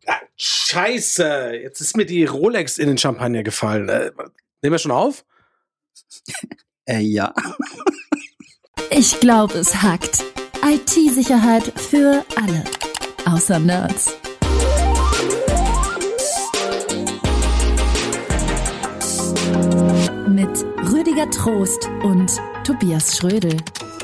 Ah, Scheiße, jetzt ist mir die Rolex in den Champagner gefallen. Nehmen wir schon auf? Ja. Ich glaube, es hackt. IT-Sicherheit für alle. Außer Nerds. Mit Rüdiger Trost und Tobias Schrödel.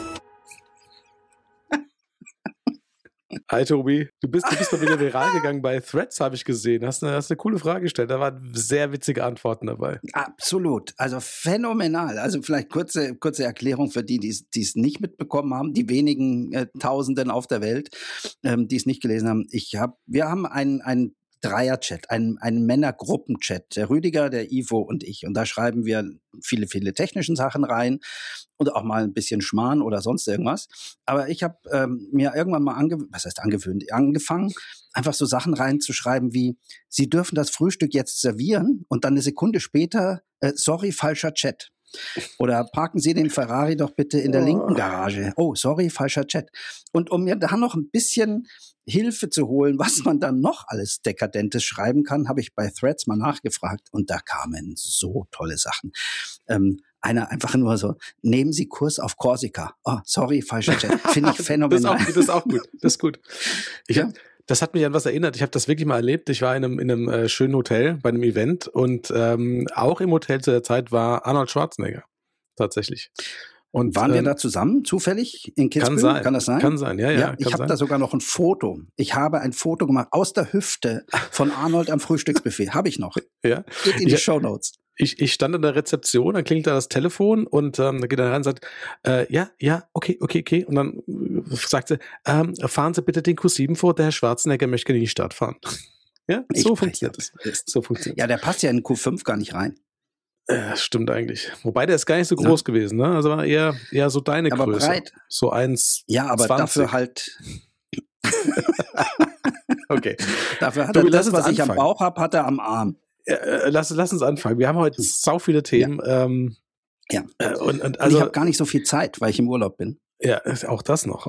Hi Tobi, du bist mal wieder viral gegangen bei Threads, habe ich gesehen. Hast eine coole Frage gestellt, da waren sehr witzige Antworten dabei. Absolut, also phänomenal. Also vielleicht kurze Erklärung für die es nicht mitbekommen haben, die wenigen Tausenden auf der Welt, die es nicht gelesen haben. Wir haben einen Dreier-Chat, einen Männergruppen-Chat, der Rüdiger, der Ivo und ich. Und da schreiben wir viele technischen Sachen rein und auch mal ein bisschen Schmarrn oder sonst irgendwas. Aber ich habe mir irgendwann mal angefangen, einfach so Sachen reinzuschreiben wie, Sie dürfen das Frühstück jetzt servieren und dann eine Sekunde später, sorry, falscher Chat. Oder parken Sie den Ferrari doch bitte in der linken Garage. Oh, sorry, falscher Chat. Und um mir da noch ein bisschen Hilfe zu holen, was man dann noch alles Dekadentes schreiben kann, habe ich bei Threads mal nachgefragt und da kamen so tolle Sachen. Einer einfach nur so, nehmen Sie Kurs auf Korsika. Oh, sorry, falscher Chat. Finde ich phänomenal. Das ist auch gut. Das ist gut. Das hat mich an was erinnert. Ich habe das wirklich mal erlebt. Ich war in einem schönen Hotel bei einem Event und auch im Hotel zu der Zeit war Arnold Schwarzenegger tatsächlich. Und waren wir da zusammen, zufällig, in Kitzbühel? Kann das sein? Kann sein, ja. Ich habe da sogar noch ein Foto. Ich habe ein Foto gemacht aus der Hüfte von Arnold am Frühstücksbuffet. Habe ich noch. Ja. Geht in die Shownotes. Ich stand in der Rezeption, dann klingelt da das Telefon und da geht er rein und sagt, okay. Und dann sagt sie, fahren Sie bitte den Q7 vor, der Herr Schwarzenegger möchte in die Stadt fahren. Ja, so funktioniert das. Ja, der passt ja in Q5 gar nicht rein. Stimmt eigentlich. Wobei, der ist gar nicht so groß gewesen, ne? Also war eher so deine aber Größe. Breit. So 1,20. Ja, aber dafür halt... Okay. Dafür hat er das, was ich am Bauch habe, hat er am Arm. Lass uns anfangen. Wir haben heute sau viele Themen. Ja. Und ich habe gar nicht so viel Zeit, weil ich im Urlaub bin. Ja, auch das noch.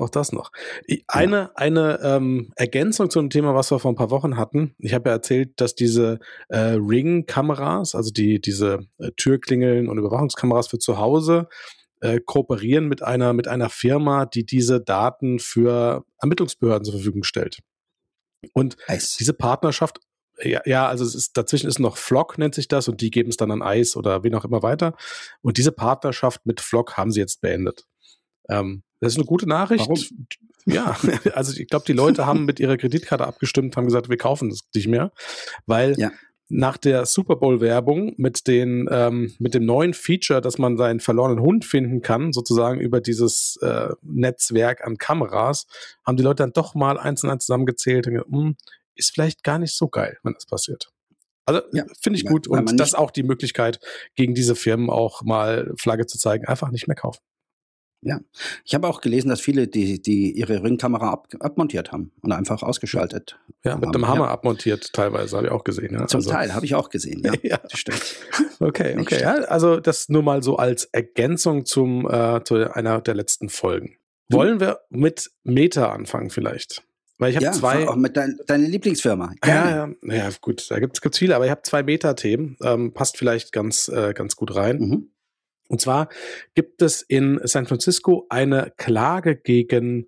Eine Ergänzung zu einem Thema, was wir vor ein paar Wochen hatten. Ich habe ja erzählt, dass diese Ring-Kameras, also diese Türklingeln und Überwachungskameras für zu Hause, kooperieren mit einer Firma, die diese Daten für Ermittlungsbehörden zur Verfügung stellt. Und diese Partnerschaft, also dazwischen ist noch Flock, nennt sich das, und die geben es dann an ICE oder wen auch immer weiter. Und diese Partnerschaft mit Flock haben sie jetzt beendet. Das ist eine gute Nachricht. Warum? Ja, also ich glaube, die Leute haben mit ihrer Kreditkarte abgestimmt, haben gesagt, wir kaufen das nicht mehr, weil nach der Super Bowl-Werbung mit dem neuen Feature, dass man seinen verlorenen Hund finden kann, sozusagen über dieses Netzwerk an Kameras, haben die Leute dann doch mal eins und eins zusammengezählt und gesagt, ist vielleicht gar nicht so geil, wenn das passiert. Also finde ich gut und das ist auch die Möglichkeit, gegen diese Firmen auch mal Flagge zu zeigen, einfach nicht mehr kaufen. Ja, ich habe auch gelesen, dass viele, die ihre Ringkamera abmontiert haben und einfach ausgeschaltet. Ja, mit einem Hammer abmontiert teilweise, habe ich auch gesehen. Ja. Zum Teil habe ich auch gesehen, ja. Das stimmt. Okay. Ja, also das nur mal so als Ergänzung zu einer der letzten Folgen. Wollen wir mit Meta anfangen vielleicht? Weil ich habe zwei. Auch mit deiner Lieblingsfirma. Ja, gut, da gibt's viele, aber ich habe zwei Meta-Themen. Passt vielleicht ganz gut rein. Mhm. Und zwar gibt es in San Francisco eine Klage gegen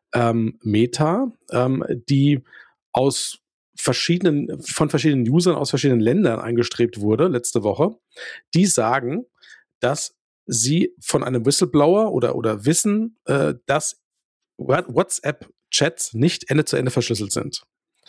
Meta, die von verschiedenen Usern aus verschiedenen Ländern eingestrebt wurde letzte Woche. Die sagen, dass sie von einem Whistleblower oder wissen, dass WhatsApp-Chats nicht Ende-zu-Ende verschlüsselt sind.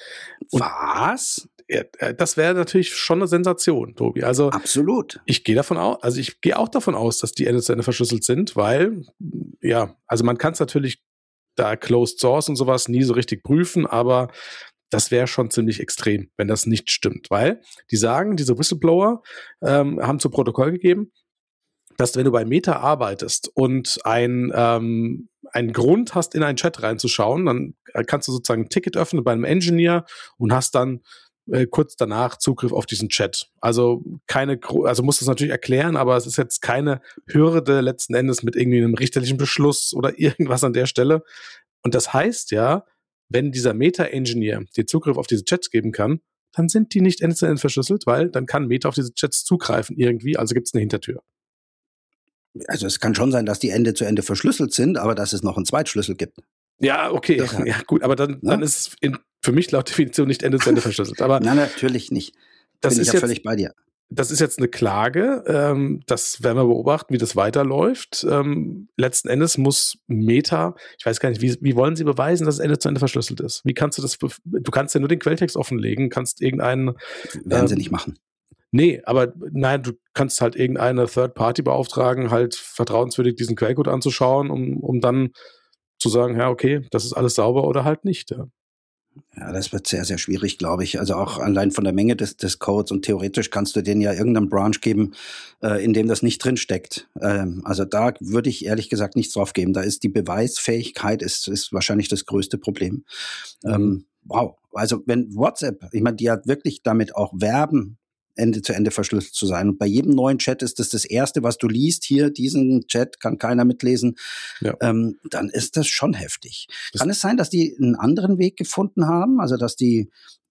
Was? Das wäre natürlich schon eine Sensation, Tobi. Also absolut. Ich gehe auch davon aus, dass die Ende-zu-Ende verschlüsselt sind, weil, also man kann es natürlich da Closed Source und sowas nie so richtig prüfen, aber das wäre schon ziemlich extrem, wenn das nicht stimmt, weil die sagen, diese Whistleblower haben zu Protokoll gegeben, dass wenn du bei Meta arbeitest und einen Grund hast, in einen Chat reinzuschauen, dann kannst du sozusagen ein Ticket öffnen bei einem Engineer und hast dann kurz danach Zugriff auf diesen Chat. Also musst du es natürlich erklären, aber es ist jetzt keine Hürde letzten Endes mit irgendwie einem richterlichen Beschluss oder irgendwas an der Stelle. Und das heißt ja, wenn dieser Meta-Engineer dir Zugriff auf diese Chats geben kann, dann sind die nicht Ende-zu-Ende verschlüsselt, weil dann kann Meta auf diese Chats zugreifen irgendwie, also gibt es eine Hintertür. Also es kann schon sein, dass die Ende zu Ende verschlüsselt sind, aber dass es noch einen Zweitschlüssel gibt. Ja, okay, ja gut, aber dann ist es für mich laut Definition nicht Ende zu Ende verschlüsselt. Aber nein, natürlich nicht. Das Bin ist ich ja jetzt völlig bei dir. Das ist jetzt eine Klage. Das werden wir beobachten, wie das weiterläuft. Letzten Endes muss Meta, ich weiß gar nicht, wie wollen sie beweisen, dass es Ende zu Ende verschlüsselt ist? Wie kannst du das? Du kannst ja nur den Quelltext offenlegen, kannst irgendeinen. Werden sie nicht machen. Nee, aber nein, du kannst halt irgendeine Third Party beauftragen, halt vertrauenswürdig diesen Quellcode anzuschauen, um dann zu sagen, ja, okay, das ist alles sauber oder halt nicht. Ja. Ja, das wird sehr, sehr schwierig, glaube ich. Also auch allein von der Menge des Codes und theoretisch kannst du denen ja irgendeinen Branch geben, in dem das nicht drin steckt. Also da würde ich ehrlich gesagt nichts drauf geben. Da ist die Beweisfähigkeit ist wahrscheinlich das größte Problem. Wow. Also wenn WhatsApp, ich meine, die hat wirklich damit auch werben, Ende zu Ende verschlüsselt zu sein. Und bei jedem neuen Chat ist das Erste, was du liest. Hier, diesen Chat kann keiner mitlesen. Ja. Dann ist das schon heftig. Kann es sein, dass die einen anderen Weg gefunden haben? Also, dass die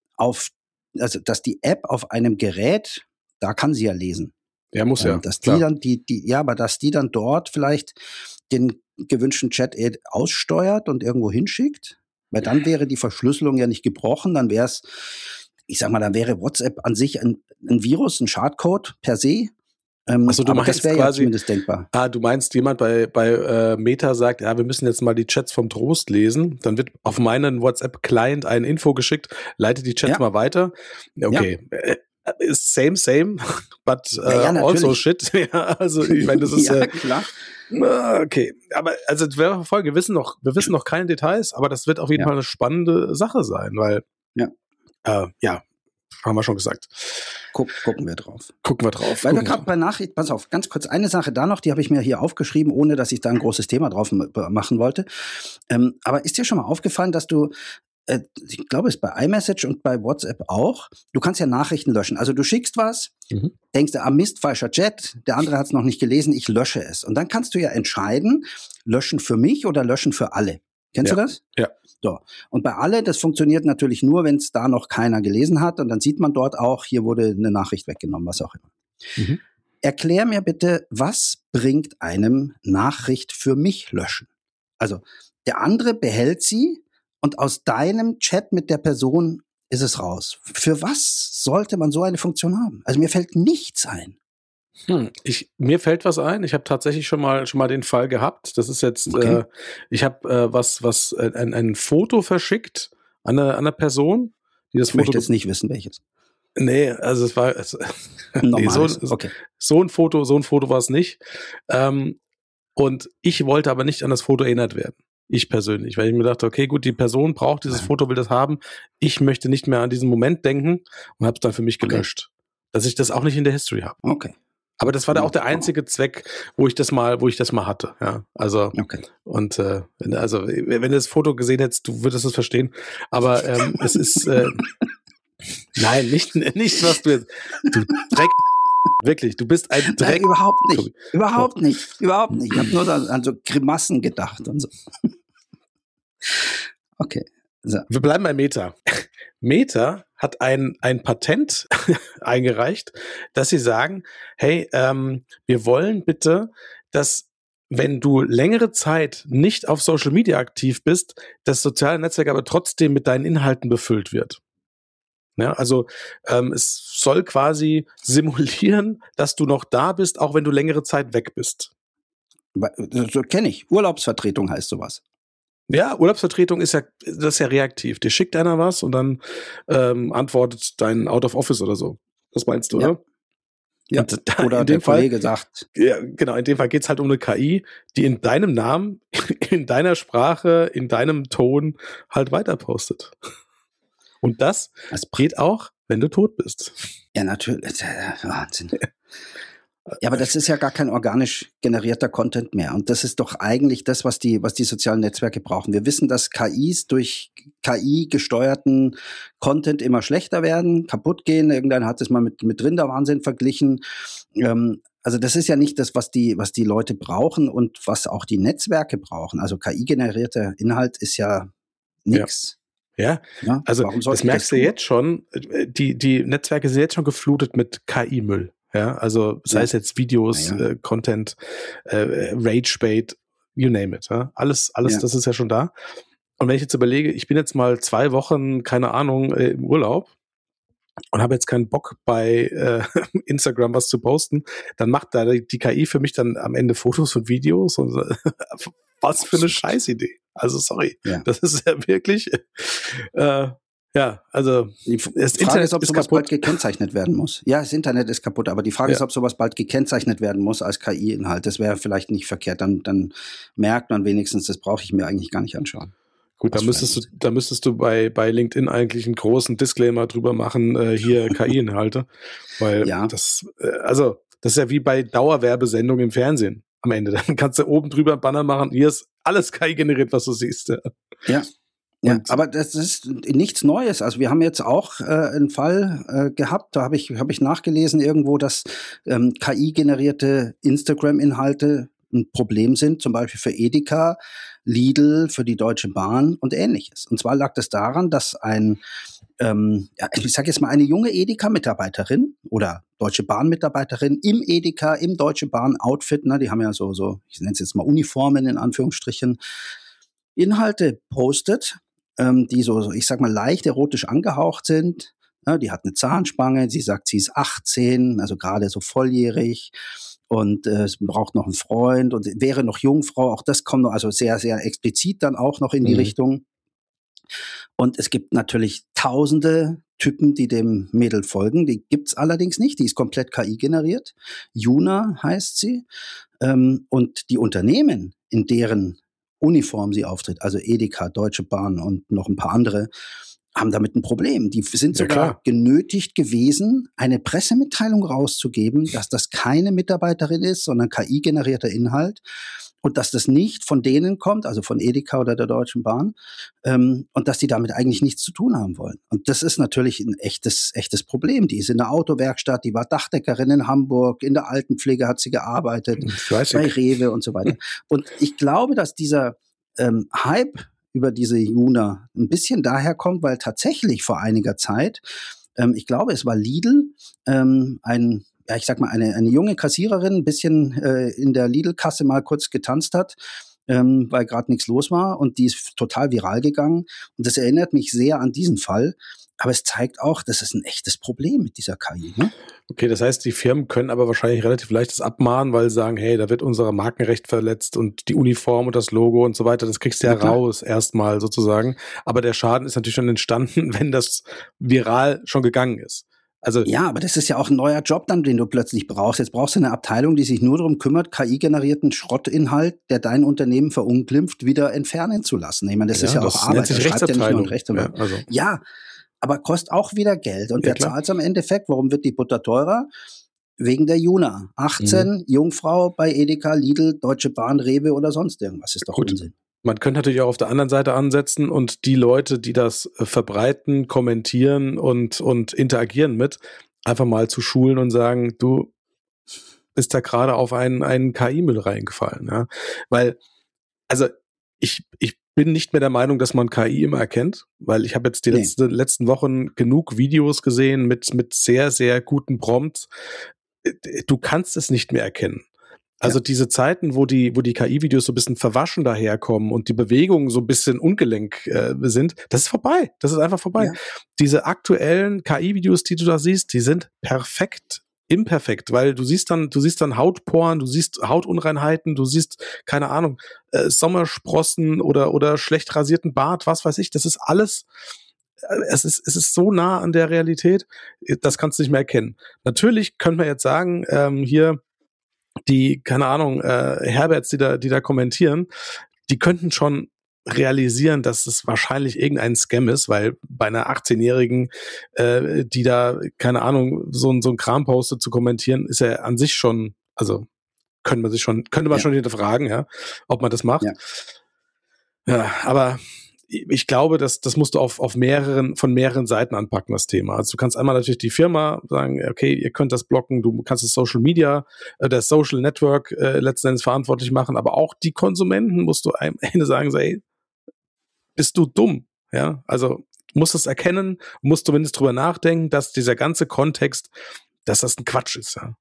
App auf einem Gerät, da kann sie ja lesen. Ja, muss ja. Dass die dann aber dass die dann dort vielleicht den gewünschten Chat aussteuert und irgendwo hinschickt? Weil dann wäre die Verschlüsselung ja nicht gebrochen, dann wäre es, ich sag mal, dann wäre WhatsApp an sich ein Virus, ein Schadcode per se. Also du meinst das wäre ja zumindest denkbar. Du meinst, jemand bei Meta sagt, ja, wir müssen jetzt mal die Chats vom Trost lesen. Dann wird auf meinen WhatsApp-Client eine Info geschickt, leitet die Chats mal weiter. Okay, ist same, but also shit. Ja, also ich meine, das ist ja klar. Okay, aber also wir wissen noch keine Details, aber das wird auf jeden Fall eine spannende Sache sein, weil haben wir schon gesagt. Gucken wir drauf. Weil wir gerade bei Nachrichten, pass auf, ganz kurz eine Sache da noch, die habe ich mir hier aufgeschrieben, ohne dass ich da ein großes Thema drauf machen wollte. Aber ist dir schon mal aufgefallen, dass du, ich glaube, es ist bei iMessage und bei WhatsApp auch, du kannst ja Nachrichten löschen. Also du schickst was, denkst du, Mist, falscher Chat, der andere hat es noch nicht gelesen, ich lösche es. Und dann kannst du ja entscheiden, löschen für mich oder löschen für alle. Kennst du das? Ja. So. Und bei alle, das funktioniert natürlich nur, wenn es da noch keiner gelesen hat. Und dann sieht man dort auch, hier wurde eine Nachricht weggenommen, was auch immer. Erklär mir bitte, was bringt einem Nachricht für mich löschen? Also, der andere behält sie und aus deinem Chat mit der Person ist es raus. Für was sollte man so eine Funktion haben? Also, mir fällt nichts ein. Mir fällt was ein. Ich habe tatsächlich schon mal den Fall gehabt. Das ist jetzt, ich habe ein Foto verschickt an eine Person, die das Foto. Ich möchte jetzt nicht wissen, welches. Nee, also es war so ein Foto war es nicht. Und ich wollte aber nicht an das Foto erinnert werden. Ich persönlich, weil ich mir dachte, okay, gut, die Person braucht dieses Foto, will das haben. Ich möchte nicht mehr an diesen Moment denken und habe es dann für mich gelöscht. Dass ich das auch nicht in der History habe. Okay. Aber das war da auch der einzige Zweck, wo ich das mal hatte. Ja, also und also wenn du das Foto gesehen hättest, du würdest es verstehen. Aber es ist nein, nicht was du jetzt. Du Dreck. Wirklich, du bist ein Dreck. Nein, überhaupt nicht. Ich habe nur an so Grimassen gedacht und so. Okay. So. Wir bleiben bei Meta. Meta hat ein Patent eingereicht, dass sie sagen, hey, wir wollen bitte, dass wenn du längere Zeit nicht auf Social Media aktiv bist, das soziale Netzwerk aber trotzdem mit deinen Inhalten befüllt wird. Ja, also es soll quasi simulieren, dass du noch da bist, auch wenn du längere Zeit weg bist. So kenne ich. Urlaubsvertretung heißt sowas. Ja, Urlaubsvertretung das ist ja reaktiv. Dir schickt einer was und dann antwortet dein Out of Office oder so. Das meinst du, oder? Ja. Oder der Kollege sagt. Ja, genau. In dem Fall geht's halt um eine KI, die in deinem Namen, in deiner Sprache, in deinem Ton halt weiter postet. Und das geht auch, wenn du tot bist. Ja, natürlich. Wahnsinn. Ja, aber das ist ja gar kein organisch generierter Content mehr. Und das ist doch eigentlich das, was die sozialen Netzwerke brauchen. Wir wissen, dass KIs durch KI gesteuerten Content immer schlechter werden, kaputt gehen. Irgendeiner hat es mal mit Rinderwahnsinn verglichen. Also das ist ja nicht das, was die Leute brauchen und was auch die Netzwerke brauchen. Also KI-generierter Inhalt ist ja nix. Ja, Ja, also warum sollte das ich merkst du tun? jetzt schon, die Netzwerke sind jetzt schon geflutet mit KI-Müll. Ja, also sei es jetzt Videos, Naja. Content, Rage-Bait, you name it. Ja? Alles, Ja. das ist ja schon da. Und wenn ich jetzt überlege, ich bin jetzt mal 2 Wochen, keine Ahnung, im Urlaub und habe jetzt keinen Bock bei Instagram was zu posten, dann macht da die KI für mich dann am Ende Fotos und Videos und was für eine Scheißidee. Also sorry, das ist ja wirklich also Die das Frage Internet ist, ob ist sowas kaputt. bald gekennzeichnet werden muss. Ja, das Internet ist kaputt, aber die Frage ist, ob sowas bald gekennzeichnet werden muss als KI-Inhalt. Das wäre vielleicht nicht verkehrt. Dann merkt man wenigstens, das brauche ich mir eigentlich gar nicht anschauen. Gut, da müsstest du bei LinkedIn eigentlich einen großen Disclaimer drüber machen, hier KI-Inhalte, weil das ist ja wie bei Dauerwerbesendungen im Fernsehen am Ende. Dann kannst du oben drüber einen Banner machen, hier ist alles KI generiert, was du siehst. Ja. Ja, aber das ist nichts Neues. Also wir haben jetzt auch einen Fall gehabt, da habe ich nachgelesen irgendwo, dass KI-generierte Instagram-Inhalte ein Problem sind, zum Beispiel für Edeka, Lidl, für die Deutsche Bahn und Ähnliches. Und zwar lag das daran, dass ich sage jetzt mal, eine junge Edeka-Mitarbeiterin oder Deutsche Bahn-Mitarbeiterin im Edeka, im Deutsche Bahn-Outfit, die haben ja so, ich nenne es jetzt mal Uniformen in Anführungsstrichen, Inhalte postet, die so, ich sag mal, leicht erotisch angehaucht sind. Ja, die hat eine Zahnspange, sie sagt, sie ist 18, also gerade so volljährig und braucht noch einen Freund und wäre noch Jungfrau. Auch das kommt noch, also sehr, sehr explizit dann auch noch in die Richtung. Und es gibt natürlich tausende Typen, die dem Mädel folgen. Die gibt's allerdings nicht. Die ist komplett KI generiert. Juna heißt sie. Und die Unternehmen, in deren Uniform sie auftritt, also Edeka, Deutsche Bahn und noch ein paar andere, haben damit ein Problem. Die sind sogar genötigt gewesen, eine Pressemitteilung rauszugeben, dass das keine Mitarbeiterin ist, sondern KI-generierter Inhalt und dass das nicht von denen kommt, also von Edeka oder der Deutschen Bahn, und dass die damit eigentlich nichts zu tun haben wollen. Und das ist natürlich ein echtes Problem. Die ist in der Autowerkstatt, die war Dachdeckerin in Hamburg, in der Altenpflege hat sie gearbeitet, bei Rewe und so weiter. Und ich glaube, dass dieser Hype über diese Juna ein bisschen daher kommt, weil tatsächlich vor einiger Zeit, ich glaube, es war Lidl, ich sag mal, eine junge Kassiererin ein bisschen in der Lidl-Kasse mal kurz getanzt hat, weil gerade nichts los war und die ist total viral gegangen. Und das erinnert mich sehr an diesen Fall. Aber es zeigt auch, das ist ein echtes Problem mit dieser KI. Ne? Okay, das heißt, die Firmen können aber wahrscheinlich relativ leicht das abmahnen, weil sie sagen, hey, da wird unser Markenrecht verletzt und die Uniform und das Logo und so weiter, das kriegst du ja raus erstmal sozusagen. Aber der Schaden ist natürlich schon entstanden, wenn das viral schon gegangen ist. Also ja, aber das ist ja auch ein neuer Job dann, den du plötzlich brauchst. Jetzt brauchst du eine Abteilung, die sich nur darum kümmert, KI-generierten Schrottinhalt, der dein Unternehmen verunglimpft, wieder entfernen zu lassen. Ich meine, das ist ja auch Arbeit. Das schreibt ja nicht nur ein Rechtsanwalt. Ja, aber kostet auch wieder Geld. Und wer zahlt es am Endeffekt? Warum wird die Butter teurer? Wegen der Juna. 18, Jungfrau bei Edeka, Lidl, Deutsche Bahn, Rewe oder sonst irgendwas. Ist doch Unsinn. Man könnte natürlich auch auf der anderen Seite ansetzen und die Leute, die das verbreiten, kommentieren und interagieren mit, einfach mal zu schulen und sagen, du bist da gerade auf einen KI-Müll reingefallen. Ja? Weil, also ich bin nicht mehr der Meinung, dass man KI immer erkennt, weil ich habe jetzt die letzten Wochen genug Videos gesehen mit sehr, sehr guten Prompts. Du kannst es nicht mehr erkennen. Also diese Zeiten, wo die KI-Videos so ein bisschen verwaschen daherkommen und die Bewegungen so ein bisschen ungelenk sind, das ist vorbei. Das ist einfach vorbei. Ja. Diese aktuellen KI-Videos, die du da siehst, die sind imperfekt, weil du siehst dann Hautporen, du siehst Hautunreinheiten, du siehst, keine Ahnung, Sommersprossen oder schlecht rasierten Bart, was weiß ich. Das ist alles, es ist so nah an der Realität, das kannst du nicht mehr erkennen. Natürlich könnte man jetzt sagen, hier die, keine Ahnung, Herberts, die da kommentieren, die könnten schon realisieren, dass es wahrscheinlich irgendein Scam ist, weil bei einer 18-Jährigen, die da, keine Ahnung, so ein Kram postet zu kommentieren, ist ja an sich schon, also könnte man schon hinterfragen, ja, ob man das macht. Ja, aber ich glaube, das musst du von mehreren Seiten anpacken, das Thema. Also du kannst einmal natürlich die Firma sagen, okay, ihr könnt das blocken, du kannst das Social Media, das Social Network letzten Endes verantwortlich machen, aber auch die Konsumenten musst du am Ende sagen, so, ey, bist du dumm? Ja, also musst es erkennen, musst zumindest drüber nachdenken, dass dieser ganze Kontext, dass das ein Quatsch ist. Ja.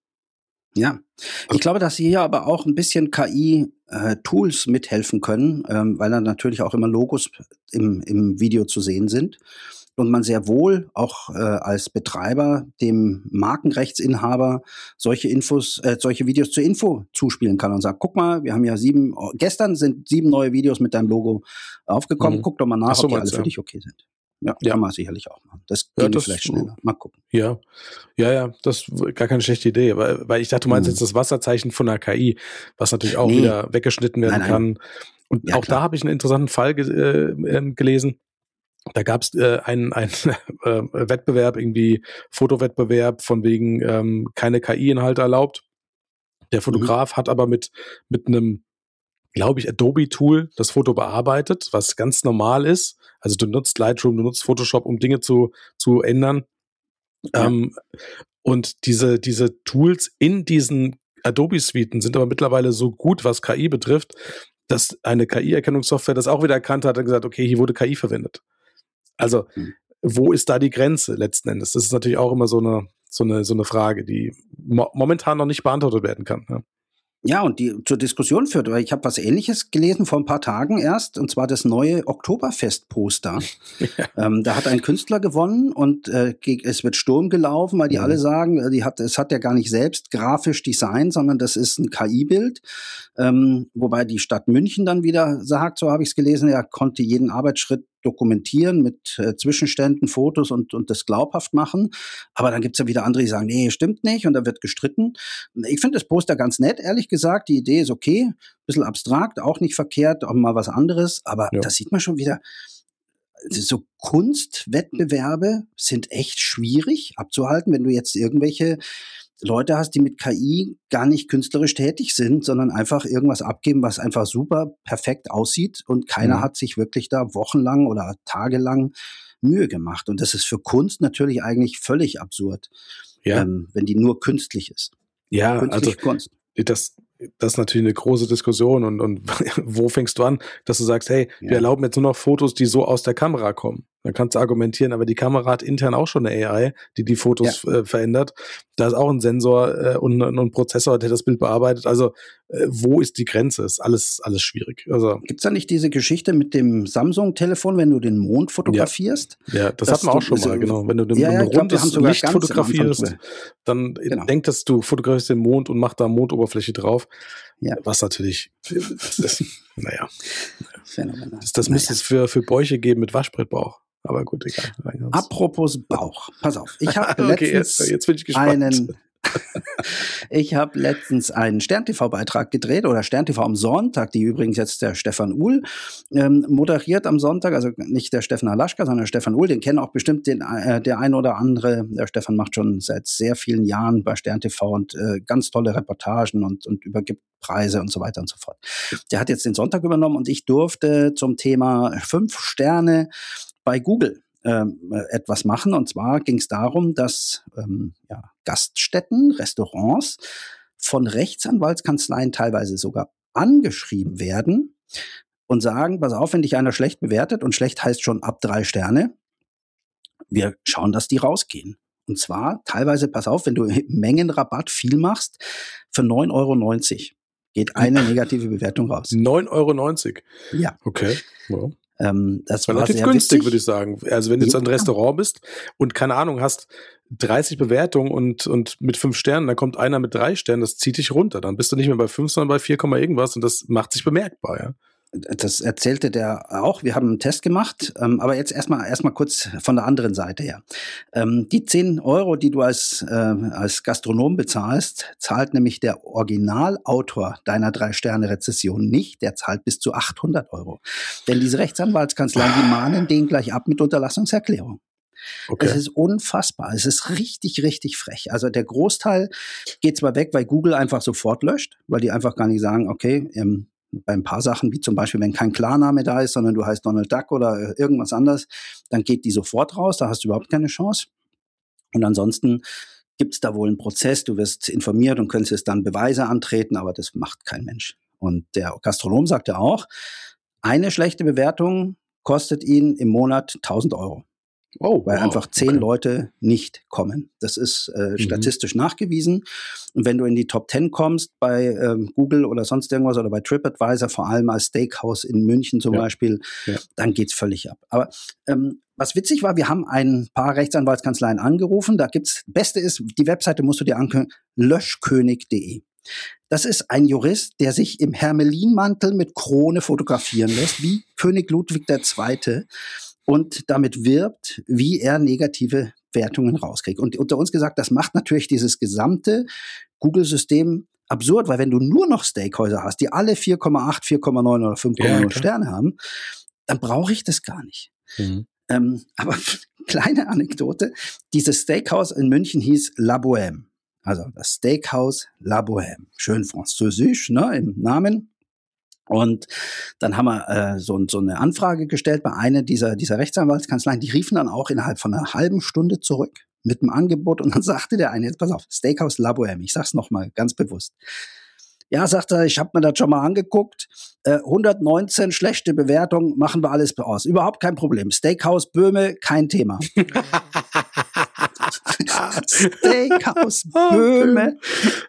Ja, ich glaube, dass hier aber auch ein bisschen KI-Tools mithelfen können, weil dann natürlich auch immer Logos im Video zu sehen sind und man sehr wohl auch als Betreiber dem Markenrechtsinhaber solche Videos zur Info zuspielen kann und sagt, guck mal, wir haben ja gestern sind 7 neue Videos mit deinem Logo aufgekommen, guck doch mal nach, ob die alle für dich okay sind. Ja, kann man sicherlich auch machen. Das geht vielleicht schneller. Mal gucken. Ja, das ist gar keine schlechte Idee, weil ich dachte, du meinst jetzt das Wasserzeichen von der KI, was natürlich auch wieder weggeschnitten werden kann. Und auch da habe ich einen interessanten Fall gelesen. Da gab es einen Wettbewerb, irgendwie Fotowettbewerb, von wegen keine KI-Inhalte erlaubt. Der Fotograf hat aber mit einem, glaube ich, Adobe-Tool das Foto bearbeitet, was ganz normal ist. Also du nutzt Lightroom, du nutzt Photoshop, um Dinge zu ändern. Ja. Und diese Tools in diesen Adobe-Suiten sind aber mittlerweile so gut, was KI betrifft, dass eine KI-Erkennungssoftware das auch wieder erkannt hat und gesagt, okay, hier wurde KI verwendet. Also wo ist da die Grenze letzten Endes? Das ist natürlich auch immer so eine Frage, die momentan noch nicht beantwortet werden kann. Ja. Ja, und die zur Diskussion führt, weil ich habe was Ähnliches gelesen vor ein paar Tagen erst, und zwar das neue Oktoberfest-Poster. Ja. Da hat ein Künstler gewonnen und es wird Sturm gelaufen, weil die alle sagen, es hat ja gar nicht selbst grafisch designt, sondern das ist ein KI-Bild. Wobei die Stadt München dann wieder sagt, so habe ich es gelesen, er konnte jeden Arbeitsschritt dokumentieren mit Zwischenständen, Fotos und das glaubhaft machen. Aber dann gibt's ja wieder andere, die sagen, nee, stimmt nicht, und da wird gestritten. Ich finde das Poster ganz nett, ehrlich gesagt. Die Idee ist okay, bisschen abstrakt, auch nicht verkehrt, auch mal was anderes. Aber da sieht man schon wieder, so Kunstwettbewerbe sind echt schwierig abzuhalten, wenn du jetzt irgendwelche Leute hast, die mit KI gar nicht künstlerisch tätig sind, sondern einfach irgendwas abgeben, was einfach super perfekt aussieht, und keiner hat sich wirklich da wochenlang oder tagelang Mühe gemacht. Und das ist für Kunst natürlich eigentlich völlig absurd, wenn die nur künstlich ist. Ja, also Kunst. Das ist natürlich eine große Diskussion, und wo fängst du an, dass du sagst, hey, wir erlauben jetzt nur noch Fotos, die so aus der Kamera kommen. Dann kannst du argumentieren, aber die Kamera hat intern auch schon eine AI, die Fotos verändert. Da ist auch ein Sensor und ein Prozessor, der das Bild bearbeitet. Also wo ist die Grenze? Ist alles schwierig. Also, gibt's da nicht diese Geschichte mit dem Samsung-Telefon, wenn du den Mond fotografierst? Ja, das hatten wir auch schon mal, genau. Wenn du ein rundes Licht fotografierst, dann denk, dass du fotografierst den Mond und machst da Mondoberfläche drauf. Ja. Was natürlich, naja. Phänomenal. Das müsste es für Bäuche geben mit Waschbrettbauch. Aber gut, egal. Apropos Bauch. Pass auf. Ich habe letztens jetzt bin ich gespannt. Ich habe letztens einen Stern-TV-Beitrag gedreht, oder Stern-TV am Sonntag, die übrigens jetzt der Stefan Uhl moderiert am Sonntag, also nicht der Stefan Halaschka, sondern der Stefan Uhl, den kennen auch bestimmt der ein oder andere. Der Stefan macht schon seit sehr vielen Jahren bei Stern-TV und ganz tolle Reportagen und übergibt Preise und so weiter und so fort. Der hat jetzt den Sonntag übernommen, und ich durfte zum Thema 5 Sterne bei Google etwas machen. Und zwar ging es darum, dass Gaststätten, Restaurants von Rechtsanwaltskanzleien teilweise sogar angeschrieben werden und sagen, pass auf, wenn dich einer schlecht bewertet, und schlecht heißt schon ab 3 Sterne, wir schauen, dass die rausgehen. Und zwar teilweise, pass auf, wenn du Mengenrabatt viel machst, für 9,90 € geht eine negative Bewertung raus. 9,90 €? Ja. Okay, wow. Das war relativ sehr günstig, witzig. würde ich sagen. Also wenn du jetzt ein Restaurant bist und keine Ahnung hast, 30 Bewertungen und mit 5 Sternen, dann kommt einer mit 3 Sternen, das zieht dich runter. Dann bist du nicht mehr bei 5, sondern bei 4, irgendwas, und das macht sich bemerkbar, ja. Das erzählte der auch. Wir haben einen Test gemacht, aber jetzt erstmal kurz von der anderen Seite her. Die 10 €, die du als Gastronom bezahlst, zahlt nämlich der Originalautor deiner 3-Sterne-Rezession nicht. Der zahlt bis zu 800 €. Denn diese Rechtsanwaltskanzleien, die mahnen den gleich ab mit Unterlassungserklärung. Okay. Es ist unfassbar. Es ist richtig, richtig frech. Also der Großteil geht zwar weg, weil Google einfach sofort löscht, weil die einfach gar nicht sagen, okay, bei ein paar Sachen, wie zum Beispiel, wenn kein Klarname da ist, sondern du heißt Donald Duck oder irgendwas anderes, dann geht die sofort raus, da hast du überhaupt keine Chance. Und ansonsten gibt es da wohl einen Prozess, du wirst informiert und könntest dann Beweise antreten, aber das macht kein Mensch. Und der Gastronom sagte auch, eine schlechte Bewertung kostet ihn im Monat 1.000 €. Weil wow, einfach 10 Leute nicht kommen. Das ist statistisch nachgewiesen. Und wenn du in die Top 10 kommst, bei Google oder sonst irgendwas oder bei TripAdvisor, vor allem als Steakhouse in München zum Beispiel, dann geht's völlig ab. Aber was witzig war, wir haben ein paar Rechtsanwaltskanzleien angerufen. Da gibt's, Beste ist, die Webseite musst du dir angucken, löschkönig.de. Das ist ein Jurist, der sich im Hermelinmantel mit Krone fotografieren lässt, wie König Ludwig II., und damit wirbt, wie er negative Wertungen rauskriegt. Und unter uns gesagt, das macht natürlich dieses gesamte Google-System absurd, weil wenn du nur noch Steakhäuser hast, die alle 4,8, 4,9 oder 5,0 Sterne haben, dann brauche ich das gar nicht. Aber kleine Anekdote, dieses Steakhouse in München hieß La Bohème. Also das Steakhouse La Bohème. Schön französisch, ne, im Namen. Und dann haben wir so eine Anfrage gestellt bei einer dieser Rechtsanwaltskanzleien. Die riefen dann auch innerhalb von einer halben Stunde zurück mit dem Angebot. Und dann sagte der eine, jetzt pass auf, Steakhouse La Bohème, ich sag's nochmal ganz bewusst. Ja, sagt er, ich habe mir das schon mal angeguckt. 119 schlechte Bewertungen, machen wir alles aus. Überhaupt kein Problem. Steakhouse Böhme, kein Thema. Steakhouse Böhme.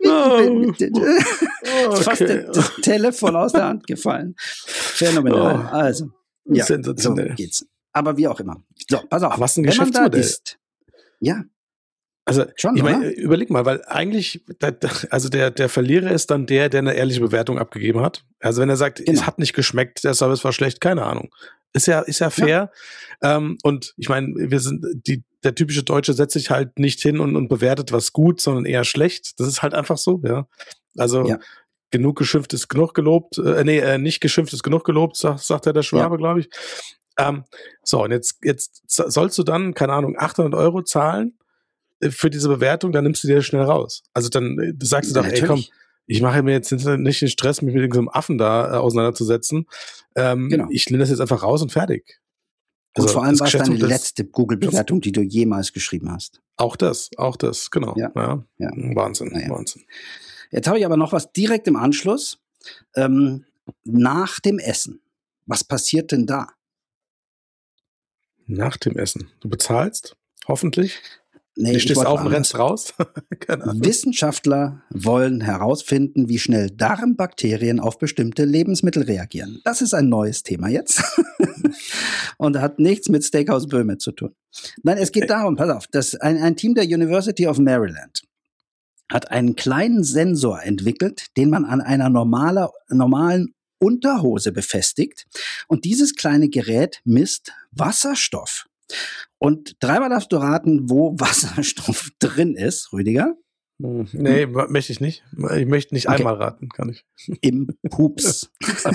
Ist fast das Telefon aus der Hand gefallen. Phänomenal. Also, ja, so geht's. Aber wie auch immer. So, pass auf. Was ein Geschäftsmodell. Ja. Also, schon, ich meine, überleg mal, weil eigentlich, also der Verlierer ist dann der eine ehrliche Bewertung abgegeben hat. Also wenn er sagt, es hat nicht geschmeckt, der Service war schlecht, keine Ahnung. Ist ja fair. Ja. Und ich meine, der typische Deutsche setzt sich halt nicht hin und bewertet was gut, sondern eher schlecht. Das ist halt einfach so, ja. Also genug geschimpft ist genug gelobt, nicht geschimpft ist genug gelobt, sagt der Schwabe, glaube ich. So, und jetzt sollst du dann, keine Ahnung, 800 € zahlen für diese Bewertung, dann nimmst du dir das schnell raus. Also dann sagst du doch, ey, komm, ich mache mir jetzt nicht den Stress, mich mit irgendeinem Affen da auseinanderzusetzen. Ich nehme das jetzt einfach raus und fertig. Also, und vor allem war es deine letzte Google-Bewertung, die du jemals geschrieben hast. Auch das, genau. Ja. Wahnsinn. Jetzt habe ich aber noch was direkt im Anschluss. Nach dem Essen. Was passiert denn da? Nach dem Essen. Du bezahlst, hoffentlich. Nee, du stehst auf und rennst raus. Wissenschaftler wollen herausfinden, wie schnell Darmbakterien auf bestimmte Lebensmittel reagieren. Das ist ein neues Thema jetzt. Und hat nichts mit Steakhouse Böhme zu tun. Nein, es geht darum, pass auf, dass ein Team der University of Maryland hat einen kleinen Sensor entwickelt, den man an einer normalen Unterhose befestigt. Und dieses kleine Gerät misst Wasserstoff. Und dreimal darfst du raten, wo Wasserstoff drin ist, Rüdiger. Nee, möchte ich nicht. Ich möchte nicht einmal raten, kann ich. Im Pups.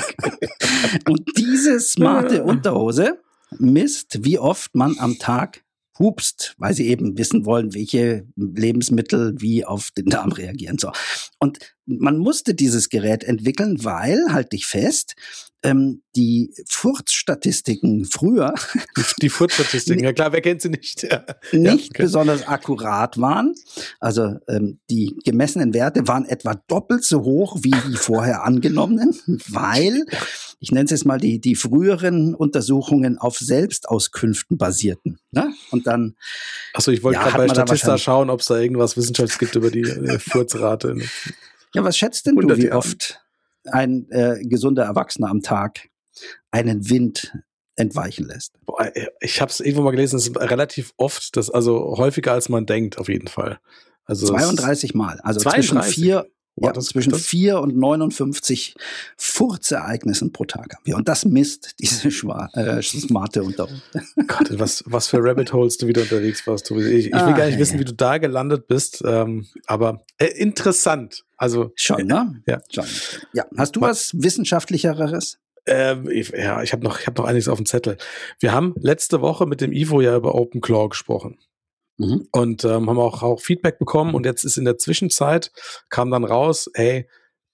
Und diese smarte Unterhose misst, wie oft man am Tag pupst, weil sie eben wissen wollen, welche Lebensmittel wie auf den Darm reagieren. So. Und man musste dieses Gerät entwickeln, weil, halt dich fest, die Furzstatistiken früher die Furzstatistiken, ja klar, wer kennt sie nicht? Nicht besonders akkurat waren. Also die gemessenen Werte waren etwa doppelt so hoch wie die vorher angenommenen, weil, ich nenne es jetzt mal, die früheren Untersuchungen auf Selbstauskünften basierten. Ne? Und dann Achso, ich wollte gerade bei Statista schauen, ob es da irgendwas Wissenschaftliches gibt über die Furzrate. Ja, was schätzt denn du, wie oft ein gesunder Erwachsener am Tag einen Wind entweichen lässt? Boah, ich habe es irgendwo mal gelesen, es ist relativ oft, also häufiger als man denkt, auf jeden Fall. Also 32 Mal. Also 32? zwischen 4 und 59 Furzereignissen pro Tag haben wir. Und das misst diese smarte Unterhose. Gott, was für Rabbit Holes du wieder unterwegs warst, Tobi. Ich will gar nicht wissen, wie du da gelandet bist, aber interessant. Also schon, ne? Ja. Schon. Ja. Hast du was Wissenschaftlicheres? Ich habe noch einiges auf dem Zettel. Wir haben letzte Woche mit dem Ivo ja über OpenClaw gesprochen. Und haben auch Feedback bekommen, und jetzt ist in der Zwischenzeit, kam dann raus, wir